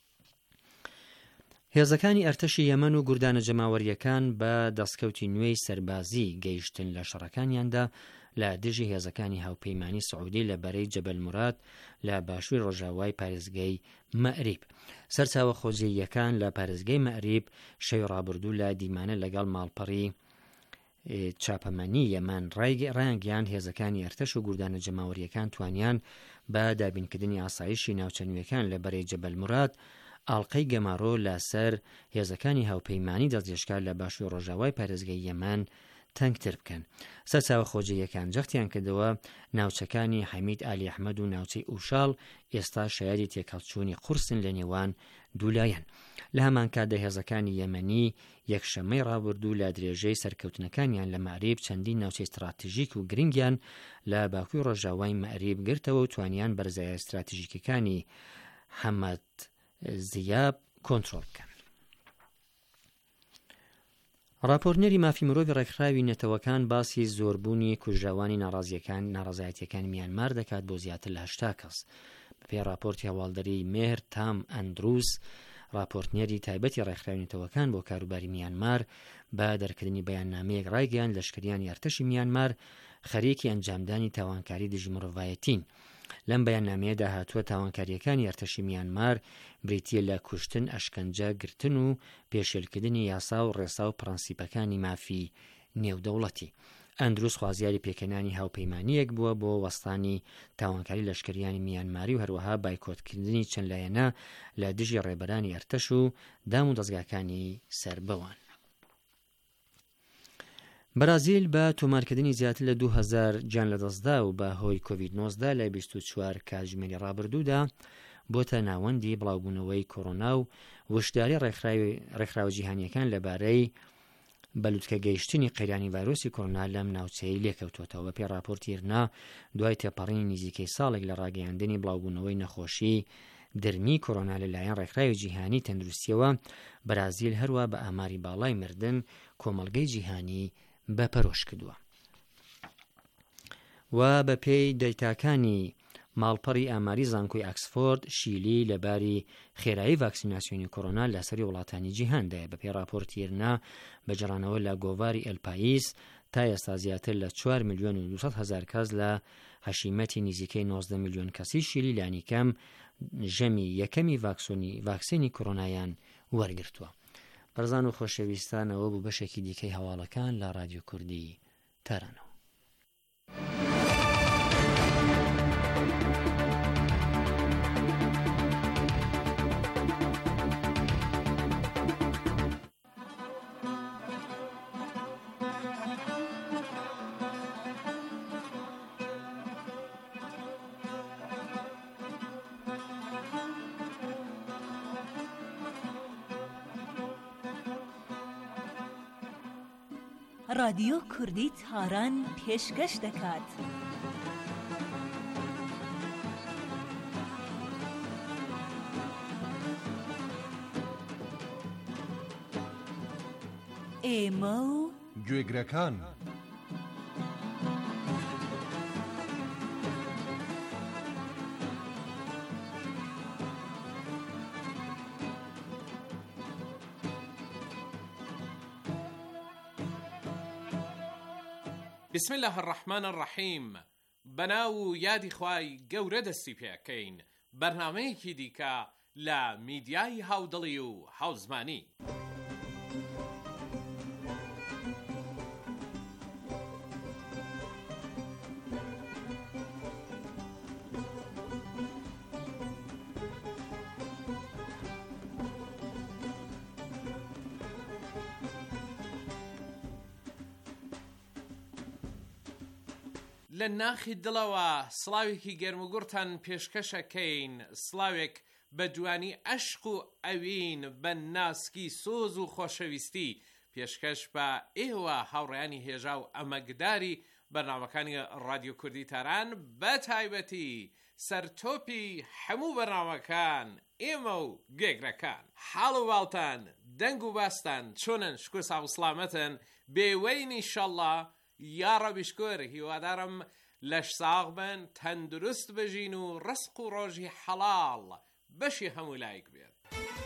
هێزەکانی ئەرتەشی یەمەن و گوردانە جەماوەریەکان بە دەستکەوتی نوێی سەربازی گەیشتن لە شەڕەکانیاندا لە دژی هێزەکانی هاوپەیمانی سعودی لە بەرەی جەبەل موراد لە باشووری ڕۆژاوای پارێزگای مەئریب. سەرچاوە خۆجێیەکان لە پارێزگای مەئریب شەوی ڕابردوو لە دیمانە لەگەڵ ماڵپەڕی چاپەمەنی یەمەن ڕایانگەیاند هێزەکانی ئەرتەش و گوردانە جەماوەریەکان توانیان بە دابینکردنی ئاسایشی ناوچەنوێکان لە بەرەی جەبەل موراد ئاڵقەی گەمارۆ لەسەر هێزەکانی هاوپەیمانی دەستێشکار لە باشووری ڕۆژاوای پارێزگای یەمەن تەنگتر بکەن. سەرچاوە خۆجێیەکان جەختیان کردەوە ناوچەکانی حەمید ئالی ئەحمەد و ناوچەی ئوشاڵ ئێستا شایەری تێکەڵچوونی قورسن لە نێوان دوولایەن. لە هەمان کاتدا هێزەکانی یەمەنی یەکشەمەی ڕابردوو لە درێژەی سەرکەوتنەکانیان لە مەئریب چەندین ناوچەی استراتیژیک و گرنگیان لە باکووری ڕۆژاوای مەئریب گرتەوە و توانیان بەرزایە استراتیژیکەکانی حەمەد زیاب کۆنتڕۆڵ بکەن. راپۆرتنەری مافی مرۆڤی ڕێکخراوی نەتەوەکان باسی زۆربوونی کوژراوانی ناڕازیەکان ناڕازایەتیەکانی میانمار دەکات بۆ زیاتر لە هەشتا کەس. بەپێی راپۆرتی هەواڵدەری مێهر تام ئەندروس، راپۆرتنەری تایبەتی ڕێکخراوی نەتەوەکان بۆ کاروباری میانمار بە دەرکردنی بەیاننامەیەک ڕایگەیاند لەشکریانی ئەرتەشی میانمار خەریکی ئەنجامدانی تاوانکاری دژی مرۆڤایەتین. لەم بەیاننامەیەدا هاتووە تاوانکاریەکانی ئەرتەشی میانمار بریتیە لە کوشتن، ئەشکەنجە، گرتن و پێشێلکردنی یاسا و ڕێسا و پرەنسیپەکانی مافی نێودەوڵەتی. ئەندروس خوازیاری پێکەنانی هاوپەیمانیەک بووە بۆ وەستانی تاوانکاری لەشکریانی میانماری و هەروەها بایکۆتکردنی چەند لایەنە لە دژی ڕێبەرانی ئەرتەش و دام و دەستگاکانی سەربەوان. بەرازیل بە تۆمارکردنی زیاتر لە دوو هەزار گیان لەدەستدا و بە هۆی کۆڤید نۆزدە لە بیست و چوار کاتژمێری ڕابردوودا بۆتە ناوەندی بڵاوبوونەوەی کۆڕۆنا و وشداری ڕێکخراوە جیهانیەکان لەبارەی بەلوتکە گەیشتنی قەیرانی ڤایرۆسی کۆڕۆنا لەم ناوچەی لێکەوتوتەوە. بەپێی راپۆرتی هێرنا دوای تێپەڕینی نزیکەی ساڵێک لە ڕاگەیاندنی بڵاوبوونەوەی نەخۆشی درنی کۆڕۆنا لەلایەن ڕێکخراوی جیهانی تەندروستیەوە، بەرازیل هەروە بە ئاماری باڵای مردن کۆمەڵگەی جیهانی بەپەرۆش کردووە. و بە پێی دەیتاکانی ماڵپەڕی ئاماری زانکۆی ئاکسفۆرد، شیلی لەباری خێرایی ڤاکسیناسیۆنی کۆڕۆنا لەسەری وڵاتانی جیهاندایە. بەپێی راپۆرتی هێرنا بەجێڕانەوە لە گۆڤاری ئەلپایس تا ئێستا زیاتر لە چوار ملیۆن و دووسەد هەزار کەس لە هەشیمەتی نزیکەی نۆزدە ملیۆن کەسی شیلی لانیکەم ژەمی یەکەمی ڤاکسینی کۆڕۆنایان وەرگرتووە. بەرزان و خۆشەویستانەوە بوو بەشێکی دیکەی هەواڵەکان لە رادیۆ کوردی تارانەوە. رادیۆ کوردی تاران پێشکەش دەکات. ئێمە و گوێگرەکان. بسم الله الرحمن الرحیم. بەناو یادی خوای گەورە دەستی پێکەین بەرنامەیەکی دیکە لە میدیای هاودڵی و هاوزمانی. لە ناخی دڵەوە سڵاوێکی گەرموگورتان پێشکەشەکەین، سڵاوێک بە جوانی عەشق و ئەوین بە ناسکی سۆز و خۆشەویستی پێشکەش بە ئێوە هاوڕێیانی هێژا و ئەمەگداری بەرنامەکانی رادیۆ کوردی تاران، بە تایبەتی سەرتۆپی هەموو بەرنامەکان ئێمە و گێگرەکان. حاڵ و باڵتان، دەنگ و باستان چۆنن؟ شکر ساو سلامەتن بێوەین ئینشەڵڵا. یا ڕەبی شکر، هیوادارم لەش ساغ بن، تەندروست بژین و ڕزق و ڕۆژی حەڵاڵ بەشی هەموو لایک بێت.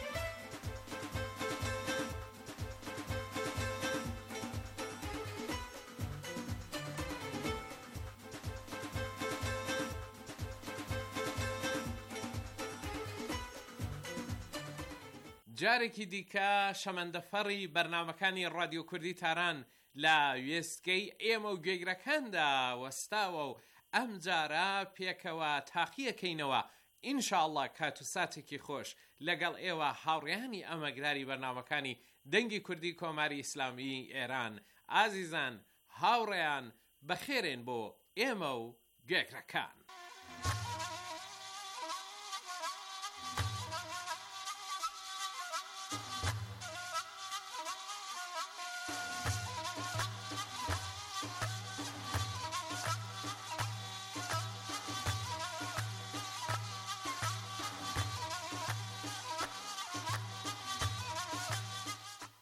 جارێکی دیکە شەمەندەفەڕی بەرنامەکانی رادیۆ کوردی تاران لە وێستگەی ئێمە و گوێگرەکاندا وەستاوە و ئەم جارە پێکەوە تاقیەکەینەوە ئینشاءڵڵا کات و ساتێکی خۆش لەگەڵ ئێوە هاوڕێیانی ئەمەگراری بەرنامەکانی دەنگی کوردی کۆماری ئیسلامی ئێران. ئازیزان هاوڕێیان بەخێرێن بۆ ئێمە و گوێگرەکان.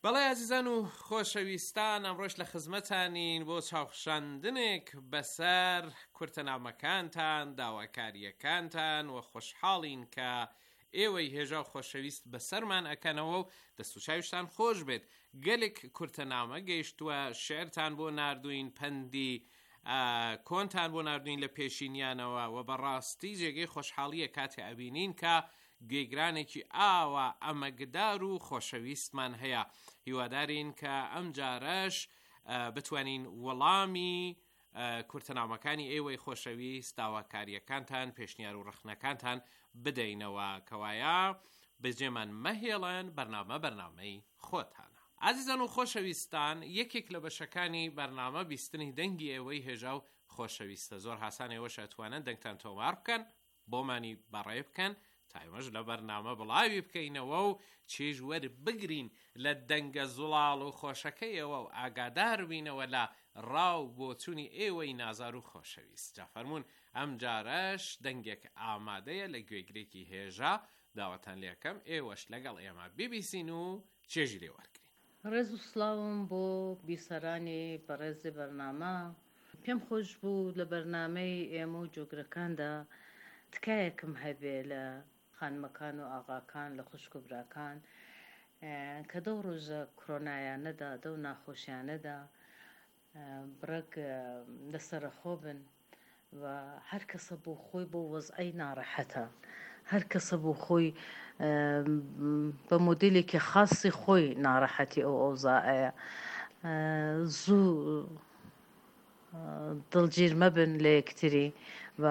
بەڵێ عزیزان و خۆشەویستان، ئەمڕۆژ لە خزمەتانین بۆ چاوخشاندنێک بەسەر کورتەنامەکانتان، داواکاریەکانتان و خۆشحاڵین کە ئێوەی هێژا و خۆشەویست بەسەرمان ئەکەنەوە و دەست و چاویشتان خۆش بێت. گەلێک کورتەنامە گەیشتووە، شێرتان بۆ ناردوین، پەندی کۆنتان بۆ ناردوین لە پێشینیانەوە و بەڕاستی جێگەی خۆشحاڵیە کاتێ ئەبینین کە گوێگرانێکی ئاوا ئەمەگدار و خۆشەویستمان هەیە. هیوادارین کە ئەم جارەش بتوانین وەڵامی کورتەنامەکانی ئێوەی خۆشەویست، داواکاریەکانتان، پێشنیار و ڕخنەکانتان بدەینەوە کەوایە بەجێمان مەهێڵن. بەرنامە بەرنامەی خۆتانە. عزیزان و خۆشەویستان، یەکێک لە بەشەکانی بەرنامە بیستنی دەنگی ئێوەی هێژا و خۆشەویستە. زۆر هاسانەوەش ئەتوانن دەنگتان تۆمار بکەن، بۆمانی بەڕێ بکەن، تایمەش لە بەرنامە بڵاوی بکەینەوە و چێژ وەربگرین لە دەنگە زوڵاڵ و خۆشەکەیەوە و ئاگادار بینەوە لە ڕاو بۆچوونی ئێوەی نازار و خۆشەویست. جا فەرمونون ئەم جارەش دەنگێک ئامادەیە لە گوێگرێکی هێژا، داوەتان لێکەم ئێوەش لەگەڵ ئێمە بیبیسین و چێژی لێ وەرگرین. ڕێز و سڵاوم بۆ بیسەرانی بەڕێزی بەرنامە. پێم خۆش بوو لە بەرنامەی ئێمە و جۆگرەکاندا تکایەکم هەبێ لە خانمەکان و ئاغاکان، لە خوشک و براکان کە دەو ڕۆژە کۆرۆنایانەدا، دەو ناخۆشیانەدا بڕێک لەسەرخۆ بن و هەر کەسە بۆ خۆی بۆ وەزعی ناڕەحەتە، هەر کەسە بۆ خۆی بە مۆدیلێکی خاصی خۆی ناڕەحەتی ئەو ئەوزاعەیە. زوو دڵگیر مەبن لە یەکتری و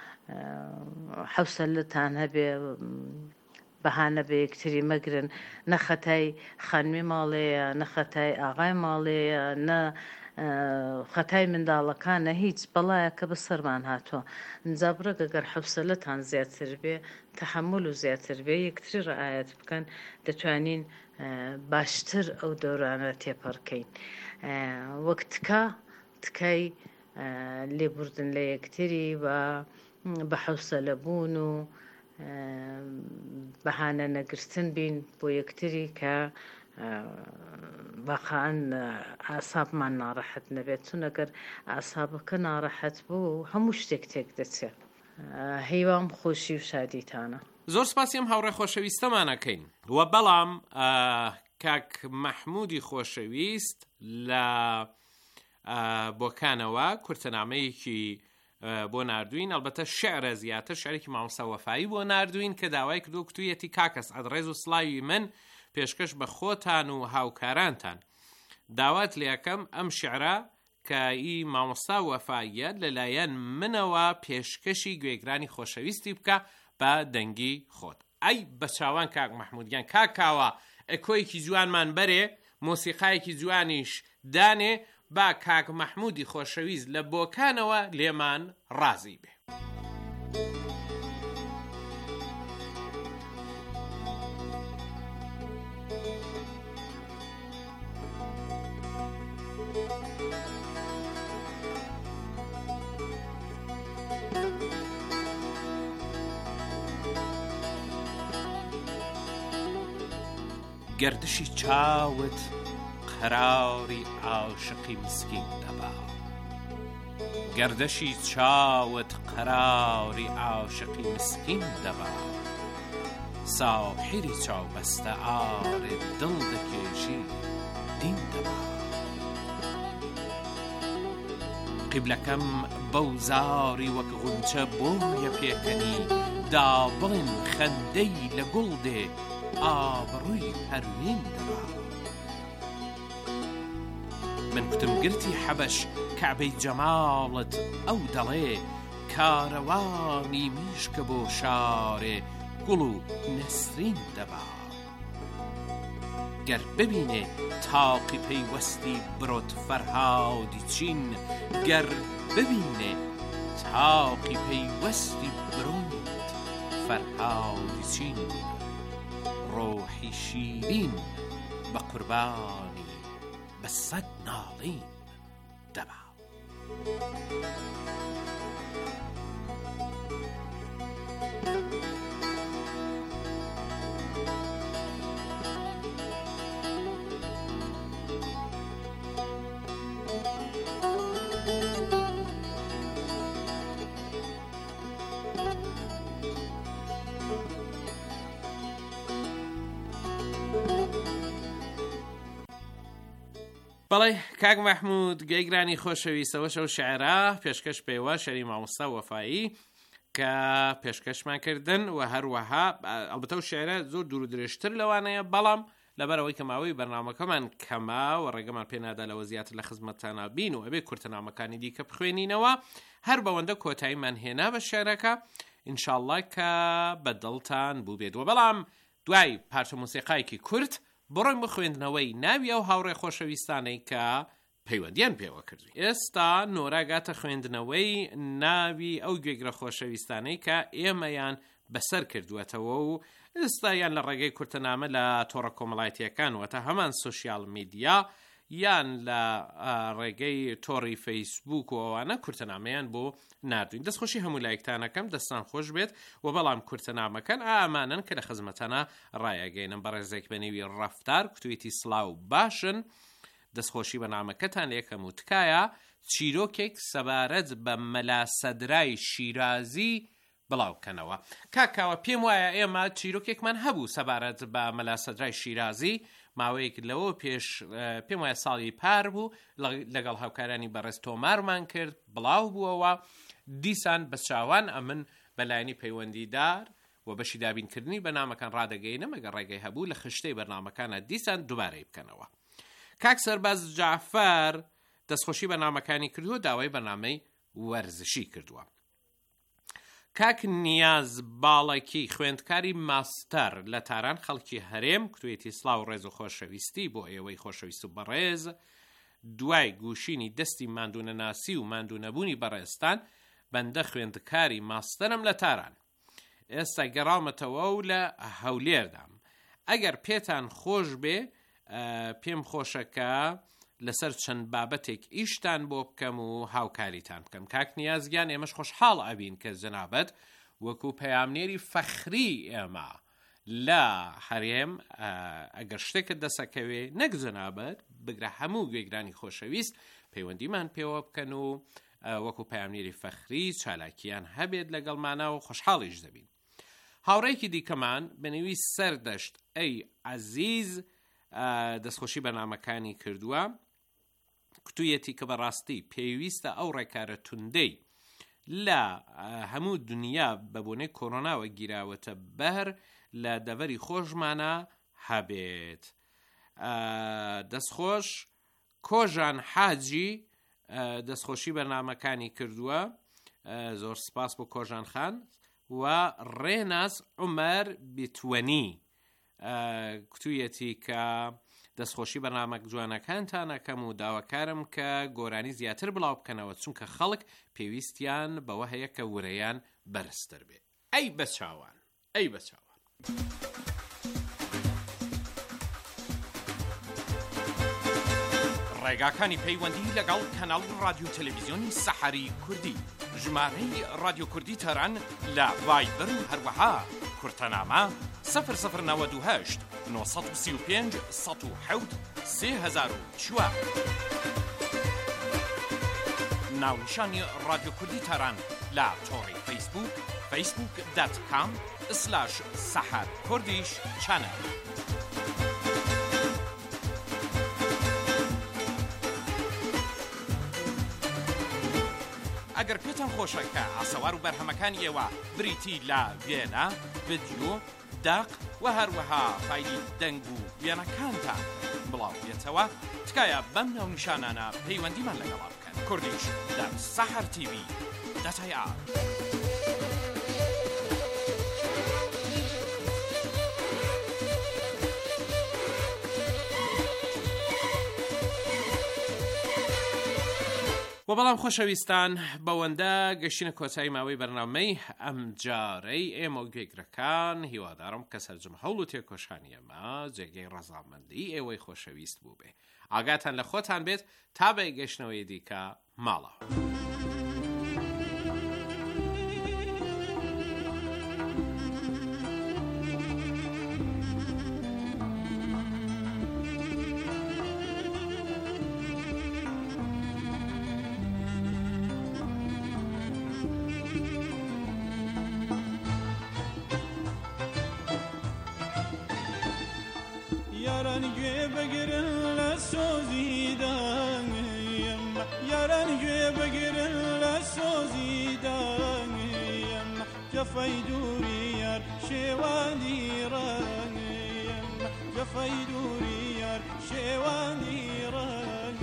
حوسەلتان هەبێ، بەهانە بە یەکتری مەگرن. نەخەتای خانمی ماڵەیە، نەخەتای ئاغای ماڵەیە، نە خەتای منداڵەکانە، هیچ بەڵایە کە بەسەرمان هاتووە. ئەجا بڕێک ئەگەر حوسەلتان زیاتر بێ، تەحەمل و زیاتر بێ، یەکتری ڕعایەت بکەن، دەتوانین باشتر ئەو دەورانە تێپەڕکەین. وەک تکا تکای لێبوردن لە یەکتری و بە حوسەلە بوون و بەهانە نەگرتن بین بۆ یەکتری کە واقعاً ئاسابمان ناڕەحەت نەبێت، چون ئەگەر ئاسابەکە ناڕەحەت بوو هەموو شتێک تێک دەچێت. هیوام خۆشی و شادیتانە. زۆر سپاسیم هاوڕێ خۆشەویستەمانەکەین. وە بەڵام کاک مەحموودی خۆشەویست لە بۆکانەوە کورتەنامەیەکی بۆ ناردوین، ئەلبەتە شعرە زیاتر، شعرێکی مامۆستا وەفایی بۆ ناردوین کە داوای کردو کتوویەتی کاکەس ئەدڕێز و سڵاوی من پێشکەش بە خۆتان و هاوکارانتان. داوات لێکەم ئەم شعرە کە ئی مامۆستا وەفاییە لەلایەن منەوە پێشکەشی گوێگرانی خۆشەویستی بکە بە دەنگی خۆت. ئەی بە چاوان کاک مەحموودیان، کاکاوە ئەکۆیەکی جوانمان بەرێ، مۆسیقایەکی جوانیش دانێ، با کاک مەحموودی خۆشەویست لە بۆکانەوە لێمان ڕازی بێ. گردشی چاوت قەراوری عاشقی مسکین دەبا، گردشی چاوت قەراوری عاشقی مسکین دەبا، ساحری چاوبەستە ئارێ دڵ دەکێشی دین دەبا. قیبلەکەم بەو زاری وەک غونچە بۆیە پێکەنی، دابڵێن خەندەی لە گوڵ دێ ئابڕووی پەروین دەبا. من کوتم گرتی حەبەش کەعبەی جەماڵت ئەو دەڵێ، کارەوانی میشکە بۆ شارێ گوڵ و نەسرین دەبا. گەر ببینێ تاقی پەیوەستی برۆت فەرهادی چین، گەر ببینێ تاقی پەیوەستی برۆت فەرهادی چین، ڕۆحی شیرین بە قوربانی بە سەد ناڵین دەبا. بەڵێ کاک مەحموود گەیگرانی خۆشەویستەوە شەو شعرا پێشکەش پێوە شەری مامۆستا وەفایی کە پێشکەشمان کردن و هەروەها ئەلبەتە و شعرە زۆر دوور و درێژتر لەوانەیە بەڵام لەبەرەوەی کە ماوەی بەرنامەکەمان کەما و ڕێگەمان پێ نادا لەوە زیاتر لە خزمەتتانە بین و ئەبێ کورتەنامەکانی دیکە بخوێنینەوە هەر بەوەندە کۆتاییمان هێنا بە شعرەکە ئینشاءڵڵا کە بەدڵتان بوو بێتەوە بەڵام دوای پارچە مۆسیقایەکی کورت بڕۆین بە خوێندنەوەی ناوی ئەو هاوڕێ خۆشەویستانەی کە پەیوەندیان پێوە کردووی. ئێستا نۆراگاتە خوێندنەوەی ناوی ئەو گوێگرە خۆشەویستانەی کە ئێمەیان بەسەر کردووەتەوە و ئێستا یان لە ڕێگەی کورتەنامە لە تۆڕە کۆمەڵایەتیەکان وەتە هەمان سوشیال میدیا یان لە ڕێگەی تۆڕی فەیسبوک و ئەوانە کورتەنامەیان بۆ نردوین. دەستخۆشی هەموو لایەکتانەکەم دەستان خۆش بێت و بەڵام کورتەنامەکەن ئامانن کە لە خزمەتانە ڕایەگەینم بە ڕێزێک بەنێوی ڕەفتار کوتوێتی سڵاو باشن. دەستخۆشی بەنامەکەتان لێکەم و تکایە چیرۆکێک سەبارەت بە مەلاسەدرای شیرازی بڵاوکەنەوە. کاکاوە پێم وایە ئێمە چیرۆکێکمان هەبوو سەبارەت بە مەلاسەدرای شیرازی ماوەیەک لەوە پێش پێم وایە ساڵی پار بوو لەگەڵ هاوکارانی بەڕێز تۆمارمان کرد بڵاو بووەوە دیسان بە چاوان ئەمن بەلایەنی پەیوەندیدار و بەشی دابینکردنی بەنامەکان ڕادەگەینە مەگەر ڕێگەی هەبوو لە خشتەی بەرنامەکانە دیسان دووبارەی بکەنەوە. کاک سەرباز جعفەر دەستخۆشی بەنامەکانی کردووە داوای بەنامەی وەرزشی کردووە. کاک نیاز باڵێکی خوێندکاری ماستەر لە تاران خەڵکی هەرێم کوتوێتی سڵاو ڕێز و خۆشەویستی بۆ ئێوەی خۆشەویست و بەڕێز دوای گوشینی دەستی ماندوونەناسی و ماندوونەبوونی بەڕێستان بەندە خوێندکاری ماستەرم لە تاران ئێستا گەڕامەتەوە و لە هەولێردام ئەگەر پێتان خۆش بێ پێم خۆشەکە لەسەر چەند بابەتێک ئیشتان بۆ بکەم و هاوکاریتان بکەم. کاک نیازگیان ئێمەش خۆشحاڵ ئەبین کە جەنابەت وەکو پەیامنێری فەخری ئێمە لە هەرێم ئەگەر شتێکت دەسەکەوێ نەک جەنابەت بگرە هەموو گوێگرانی خۆشەویست پەیوەندیمان پێوە بکەن و وەکو پەیامنێری فەخری چالاکیان هەبێت لەگەڵمانە و خۆشحاڵیش دەبین. هاوڕێکی دیکەمان بەنێوی سەردەشت ئەی عەزیز دەستخۆشی بەنامەکانی کردووە کتوویەتی کە بەڕاستی پێویستە ئەو ڕێکارە توندەی لە هەموو دنیا بە بۆنەی کۆرۆناوە گیراوەتە بەر لە دەڤەری خۆشمانە هەبێت. دەستخۆش کۆژان حاجی دەستخۆشی بەنامەکانی کردووە زۆر سپاس بۆ کۆژان خان و ڕێناس عومەر بیتوەنی کتوویەتی کە دەستخۆشی بەنامەک جوانەکانتانەکەم و داواکارم کە گۆرانی زیاتر بڵاو بکەنەوە چونکە خەڵک پێویستیان بەوە هەیە کە ورەیان بەرزتر بێت. ئەی بەچاوان ئەی بەچاوان ڕێگاکانی پەیوەندی لەگەڵ کەناڵ ڕادیو تەلەڤیزیۆنی سەحەری کوردی ژمارەی ڕادیۆ کوردی تەران لە ڤایبەر و هەروەها کورتەنامە سەفر سەفر نەوەد و هەشت نۆ سەد و سی و پێنج سەد و حەوت سێ هەزار و چوار ناونیشانی ڕادیۆ کوردی تەران لە تۆڕی فەیسبوک فەیسبوک دات کام سلاش سەحەر کوردیش چەنەل. ئەگەر پێتان خۆشەکە ئاسەوار و بەرهەمەکانی ئێوە بریتی لە وێنە ڤیدیۆ داق و هەروەها فایلی دەنگ و وێنەکانتان بڵاو بێتەوە تکایە بەم ناونیشانانە پەیوەندیمان لەگەڵا بکەن. کوردیش دەر سەحەر تیڤی دەتای ئا و بەڵام خۆشەویستان بەوەندە گەشتینە کۆتایی ماوەی بەرنامەی ئەم جارەی ئێمە و گوێگرەکان هیوادارم کە سەرجەم هەوڵ و تێکۆشانی ئەمە جێگەی ڕەزامەندی ئێوەی خۆشەویست بوو بێ. ئاگاتان لە خۆتان بێت تا بە گەشتنەوەی دیکە ماڵەوە. yaran گوێ بگرن لە سۆزیدانم یاران گوێ بگرن لە سۆزیدانم جەفەی دووری یار شێوانی ڕانم جەفەی دووری یار شێوانی ڕانم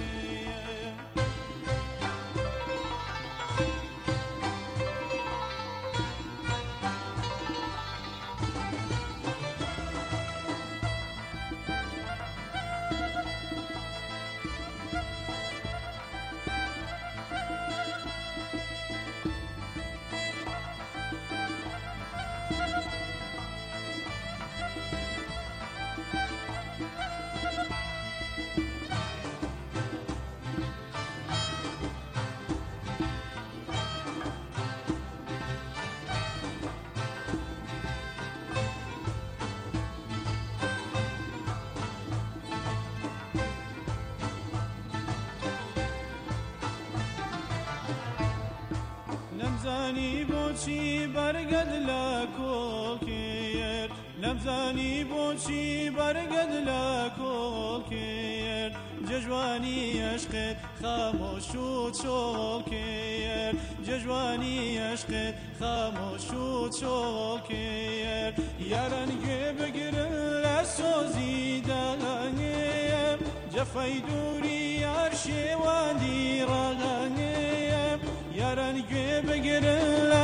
نەمزانی بۆچی بەرگەت لە کۆڵکێر نەمزانی بۆچی بەرگەت لە کۆڵکێر جەژوانی عشقت خامۆش و چۆڵکێر جەژوانی عشقت خامۆش و چۆڵکێر یاران گوێ بگرن لە سۆزیدانم جەفەی دووری یار شێوانی ڕانم یاران گوێ بگرن لە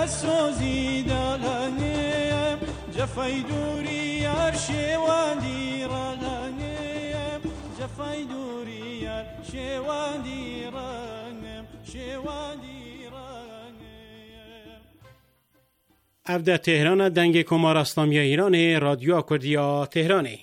سۆزیدانم جەفەی دووری یار شێوانی ڕانم جەفەی دووری یار شێوانی ڕانم شێوانی ڕانم ئەفدە تهرانە دەنگی کۆمارە ئەسلامیە ئیرانێ رادیۆ کوردیا تهرانێ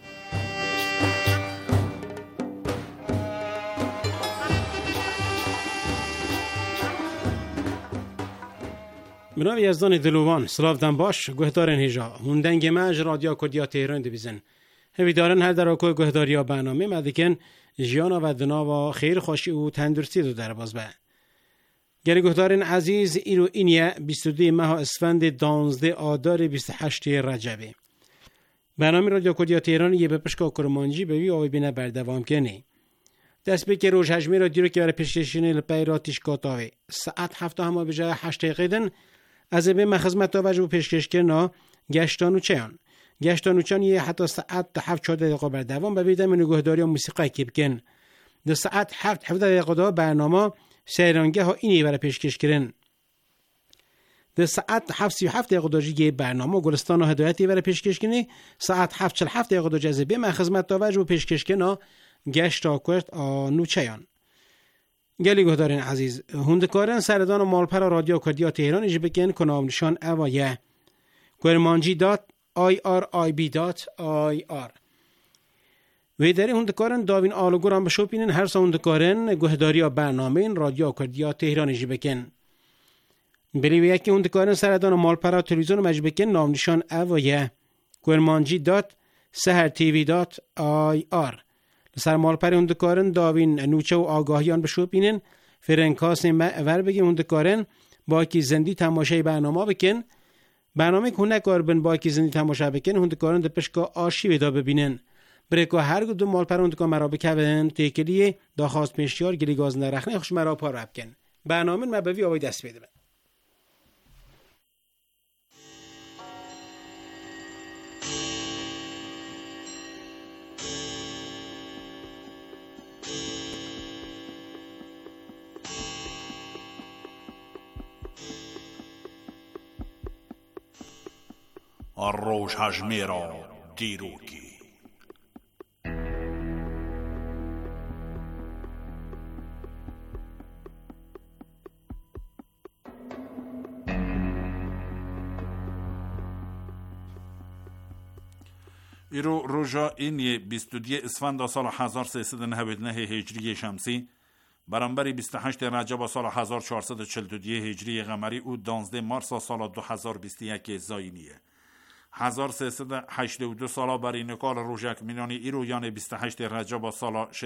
مناوی یزدان دلوان سلاف دن باش گهدارن هجا هوندنگ مج رادیو کردیا تهران دبیزن همی دارن هر در اکوی گهداریا برنامه مدکن جیانا و دنا و خیر خوشی و تندرستی دو در باز به گری گهدارن عزیز ایرو اینیه بیست و دو ماه اسفند دانزده آدار بیست و هشت رجبه برنامه رادیو کردیا تهران یه بپشکا کرمانجی به وی آوی بینه بردوام کنه دست به که روش هجمی رادیو که برای پیشکشی لپای راتیش کاتاوی ساعت هفته همه بجای هشت دقیقه از به مخزمت توجه و پیشکش کردن گشتان و چیان گشتان و چیان یه حتی ساعت هفت چهارده دقیقه بر دوام به ویدم نگهداری و موسیقی کی بکن در ساعت هفت هفده دقیقه دا برنامه سیرانگه ها اینی برای پیشکش کردن در ساعت هفت سی و هفت دقیقه داجی برنامه گلستان و هدایتی برای پیشکش کنی ساعت هفت چهل هفت دقیقه دا جذبه مخزمت توجه و پیشکش کردن گشتا کرد آنو چیان گلی گهدارین عزیز هندکارن سردان و مالپر رادیو کردیا تهران ایج بکن کنام نشان اوایه کرمانجی دات آی آر آی بی دات آی آر و داری هندکارن داوین آلوگوران بشو بینن هر سا هندکارن گهداریا برنامه رادیو کردیا تهران ایج بکن بلیویه که هندکارن سردان و مالپر تلویزیون مج بکن نام نشان اوایه کرمانجی دات سهر تیوی دات آی آر سر مالپر هندکارن داوین نوچه و آگاهیان بشو بینن فرنکاس ور بگیم هندکارن با کی زندی تماشای برنامه بکن برنامه که هنکار بن با کی زندی تماشا بکن هندکارن در پشکا آرشیو دا ببینن برکو هر دو مالپر هندکار مرا بکبن تیکلیه دا خواست پیشیار گلی گاز نرخنه خوش مرا پا رو بکن برنامه مبوی آوی دست بیده. الروش هجمیرا دیروکی ایرو روژا اینی بیست و دو اسفند سال هزار و سیصد و نود و نه هجری شمسی برانبری بیست و هشت رجب سال هزار و چهارصد و چهل و دو هجری قمری او دانزده مارس سال دو هزار و بیست و یک زاینیه هزار و سیصد و هشتاد و دو سال برای نکال روژک مینانی ایرو یعنی بیست و هشت رجب سال